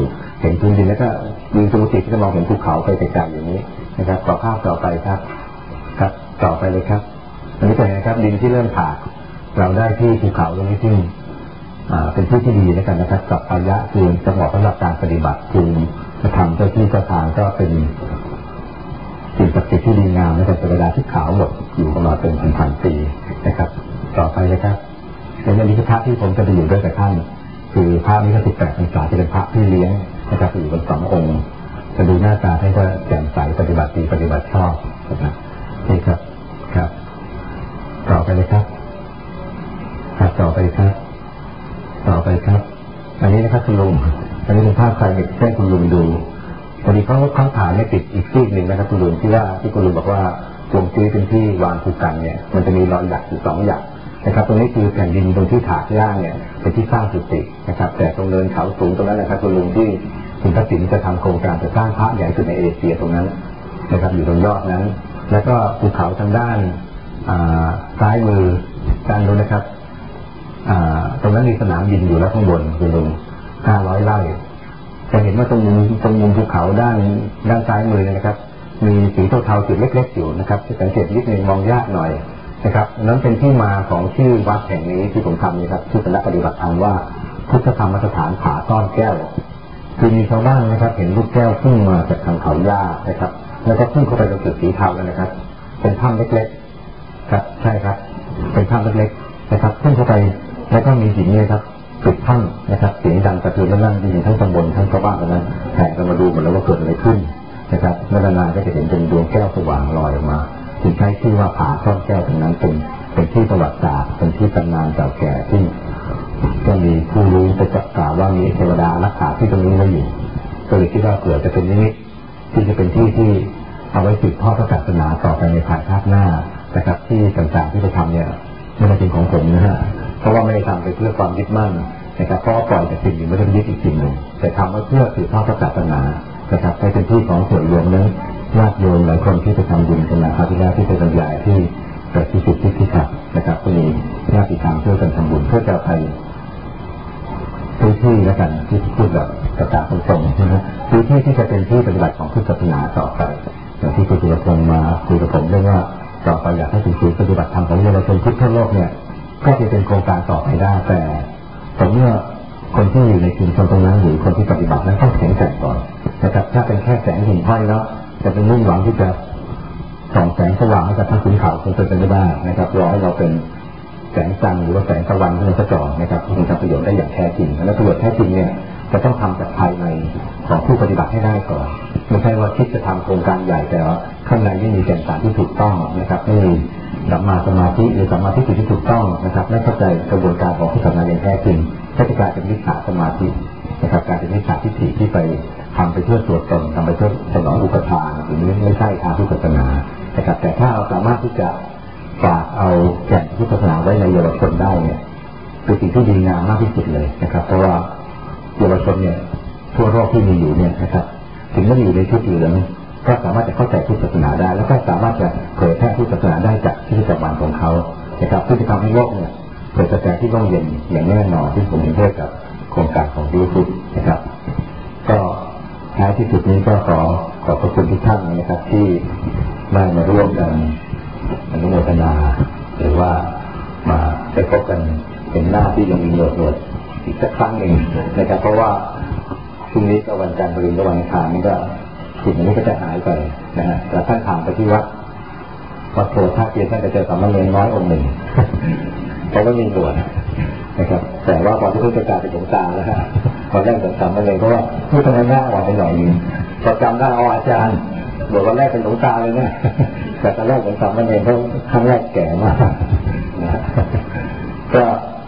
เห็นพื้นดินแล้วก็มีสมุทรที่จะมองเห็นภูเขาไปไกลๆอย่างนี้นะครับต่อภาพต่อไปครับครับต่อไปเลยครับอันนี้เป็นไงครับดินที่เริ่มผ่าเราได้ที่ภูเขาตรงนี้ที่เป็นที่ที่ดีนะครับกับอายะคือจังหวะสำหรับการปฏิบัติคือจะทำเจ้าที่เจ้าทางก็เป็นสิ่งศักดิ์สิทธิ์ที่ดีงามนะครับเป็นเวลาที่ขาวหมดอยู่ประมาณเป็นพันปีนะครับต่อไปเลยครับในนี้คือพระที่ผมจะไปอยู่ด้วยกับท่านคือพระนี้ก็18 พรรษาจะเป็นพระที่เลี้ยงนะครับอยู่บน2 องค์จะดูหน้าตาให้ก็แจ่มใสปฏิบัติดีปฏิบัติชอบนะครับนี่ครับครับต่อไปเลยครับครับต่อไปครับต่อไปครับอันนี้นะครับคุณลุงอันนี้เป็นภาพไฟเด็กให้คุณลุงดูพอดีเขาถ่ายให้ติดอีกซีกหนึ่งนะครับคุณลุงที่คุณลุงบอกว่าดวงจุ้ยเป็นที่วางภูกันเนี่ยมันจะมีรอยหยักอยู่2 หยักนะครับตรงนี้คือแผ่นดินตรงที่ถากย่างเนี่ยเป็นที่สร้างกุฏินะครับแต่ตรงเนินเขาสูงตรงนั้นนะครับคุณลุงที่คุณทักษิณจะทำโครงการจะสร้างพระใหญ่สุดในเอเชียตรงนั้นนะครับอยู่ตรงยอดนั้นแล้วก็ภูเขาทางด้านซ้ายมือด้านนู้นนะครับตรงนั้นมีสนามบินอยู่แล้วข้างบนคุณลุง500 ไร่จะเห็นว่าตรงมุมภูเขาด้านซ้ายมือนะครับมีสีเทาๆจุดเล็กๆอยู่นะครับจะสังเกตนิดนึงมองยากหน่อยนะครับนั้นเป็นที่มาของชื่อวัดแห่งนี้ที่ผมทำนี่ครับชื่อคณะปฏิบัติธรรมว่าพุทธธรรมสถานผาซ่อนแก้วคือมีชาวบ้านนะครับเห็นลูกแก้วพุ่งมาจากทางเขาหญ้านะครับแล้วก็พุ่งเข้าไปตรงจุดสีเทาแล้วนะครับเป็นถ้ำเล็กๆครับใช่ครับเป็นถ้ำเล็กๆนะครับพุ่งเข้าไปแล้วก็มีหินเนี่ยครับปิดถ้ำนะครับเสียงดังกระเทือนแล้วนั่งดีทั้งตำบลทั้งชาวบ้านนั้นแห่กันมาดูหมดแล้วว่าเกิดอะไรขึ้นนะครับเมื่อนานๆก็จะเห็นเป็นดวงแก้วสว่างลอยออกมาถึงใช้ชื่อว่าผาซ่อนแก้วตรงนั้นเป็นที่ประวัติศาสตร์เป็นที่ตำนานเก่าแก่ที่ก็มีผู้รู้ไปจับกล่าวว่ามีเทวดารักษาที่ตรงนี้ไว้อยู่ก็เลยคิดว่าเผื่อจะเป็นนิมิตที่จะเป็นที่เอาไว้สืบทอดพระศาสนาต่อไปในภายภาคหน้านะครับที่ต่างๆที่จะทำเนี่ยไม่ได้เป็นของผมนะฮะเพราะว่าไม่ได้ทำไปเพื่อความยึดมั่นนะครับเพราะปล่อยจากสิ่งหนึ่งไม่ได้ยึดอีกสิ่งหนึ่งแต่ทำไว้เพื่อสืบทอดพระศาสนานะครับให้เป็นที่ของส่วนรวมนั้นญาติโยมหลายคนที่ไปทำบุญกันมาคราวที่แล้วที่ไปบรรยายที่เกิดที่สุดที่ขับนะครับก็มีญาติธรรมช่วยกันทำบุญเพื่อจะไปพื้นที่แล้วกันที่พูดแบบกระจายตรงๆนะพื้นที่ที่จะเป็นที่ปฏิบัติของพุทธศาสนาต่อไปอย่างที่คุณจุลพงศ์มาคุยกับผมเรื่องว่าต่อไปอยากให้ถึงศูนย์ปฏิบัติธรรมของเยาวชนพุทธโลกเนี่ยก็จะเป็นโครงการต่อไปได้แต่เมื่อคนที่อยู่ในชุมชนตรงนั้นหรือคนที่ปฏิบัตินั้นต้องแข็งแกร่งก่อนนะครับถ้าเป็นแค่แสงหิ่งห้อยแล้วจะเป็นมุ่งหวังที่จะส่องแสงสว่างให้กับทั้งขุนเขาคงเป็นไปไม่ได้นะครับรอให้เราเป็นแสงจันทร์หรือว่าแสงตะวันที่มันจะจ่อนะครับที่จะทำประโยชน์ได้อย่างแท้จริงและประโยชน์แท้จริงเนี่ยจะต้องทำจากภายในของผู้ปฏิบัติให้ได้ก่อนไม่ใช่ว่าคิดจะทำโครงการใหญ่แต่ว่าข้างในไม่มีแก่นสารที่ถูกต้องนะครับไม่มีสัมมาสมาธิหรือสัมมาทิฏฐิที่ถูกต้องนะครับไม่เข้าใจกระบวนการของผู้ทำงานอย่างแท้จริงก็จะกลายเป็นมิจฉาสมาธินะครับการเป็นมิจฉาทิฏฐิที่ไปทำไปเพื่อตัวตนทำไปเพื่อสนองอุปทานอย่างนี้ไม่ใช่ทางพุทธศาสนานะครับแต่ถ้าเราสามารถที่จะฝากเอาแก่นพุทธศาสนาไว้ในเยาวชนได้เนี่ยเป็นสิ่งที่ดีงามมากที่สุดเลยนะครับเพราะว่าเยาวชนเนี่ยทั่วโลกที่มีอยู่เนี่ยนะครับถึงจะอยู่ในชุดเหลืองก็สามารถจะเข้าใจพุทธศาสนาได้แล้วก็สามารถจะเผยแพร่พุทธศาสนาได้จากชีวิตประจำวันของเขานะครับเพื่อจะทำให้โลกเนี่ยเกิดกระแสที่ร่มเย็นอย่างแน่นอนที่ผมเห็นด้วยกับโครงการของดิวฟุตนะครับก็ท้ายที่สุดนี้ก็ขอขอบคุณทุกท่านนะครับที่ได้มาร่วมกันอนุโมทนาหรือว่ามาได้พบกันเป็นหน้าที่ยังมีหนวดอีกสักครั้งหนึ่งนะครับเพราะว่าพรุ่งนี้ก็วันจันทร์พฤหัสวันอังคารนี่ก็สิ่งนี้ก็จะหายไปนะฮะแต่ท่านถามไปที่วัดโพธิ์ท่าเกียรติท่านจะเจอสามเณรน้อยองค์หนึ่งเพราะว่ามีหนวดนะครับแต่ว่าพอที่ท่านจะกลายเป็นหลวงตาแล้วฮะตอนแรกสามเณรเพราะว่าผู้ทำงานหน้าอ่อนไปหน่อยนึงพอจำได้อาจารย์บอกวันแรกเป็นหลวงตาเลยนะแต่ตอนแรกเป็นสามเณรเพราะครั้งแรกแก่มากนะก็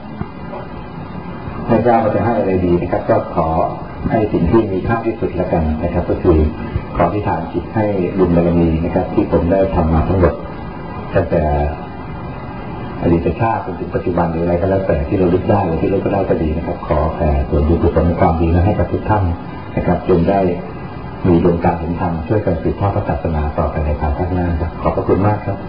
พระเจ้าจะให้อะไรดีนะครับก็ขอให้สิ่งที่มีค่าที่สุดแล้วกันนะครับก็คือขอที่ฐานจิตให้บุญบารมีนะครับที่ผมได้ทำมาทั้งหมดตั้งแต่อดีตชาติจนถึงปัจจุบันหรืออะไรก็แล้วแต่ที่เราลึกได้หรือที่เราก็ได้ก็ดีนะครับขอแผ่ส่วนบุญกุศลในความดีนั้นให้กับทุกท่านนะครับจงได้มีดวงตาเห็นธรรมช่วยกันสืบทอดพระศาสนาต่อไปในภายภาคหน้าครับขอบพระคุณมากครับ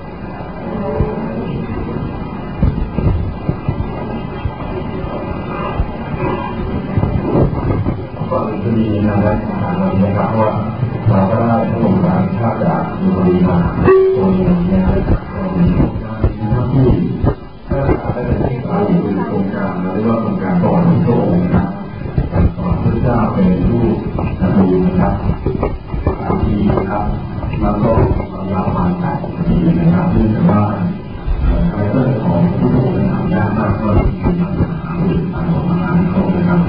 ก่อนอื่นมีงานได้ทางเรานะครับว่าเราก็ได้ทั้งหมดการท่าจากดูบริมาตัวนี้นะครับเรามีโครงการหน้าที่ถ้าได้ในที่เราอยู่ในโครงการเราเรียกว่าโครงการก่อนที่พระองค์นะครับการสอนพระเจ้าเป็นผู้นำดูนะครับ3 ปีนะครับแล้วก็ความยาวประมาณ8 ปีนะครับเนื่องจากว่าคาแรคเตอร์ของผู้ถูกกระทำยากมากก็คือปัญหาหรือการออกมาของนะครับ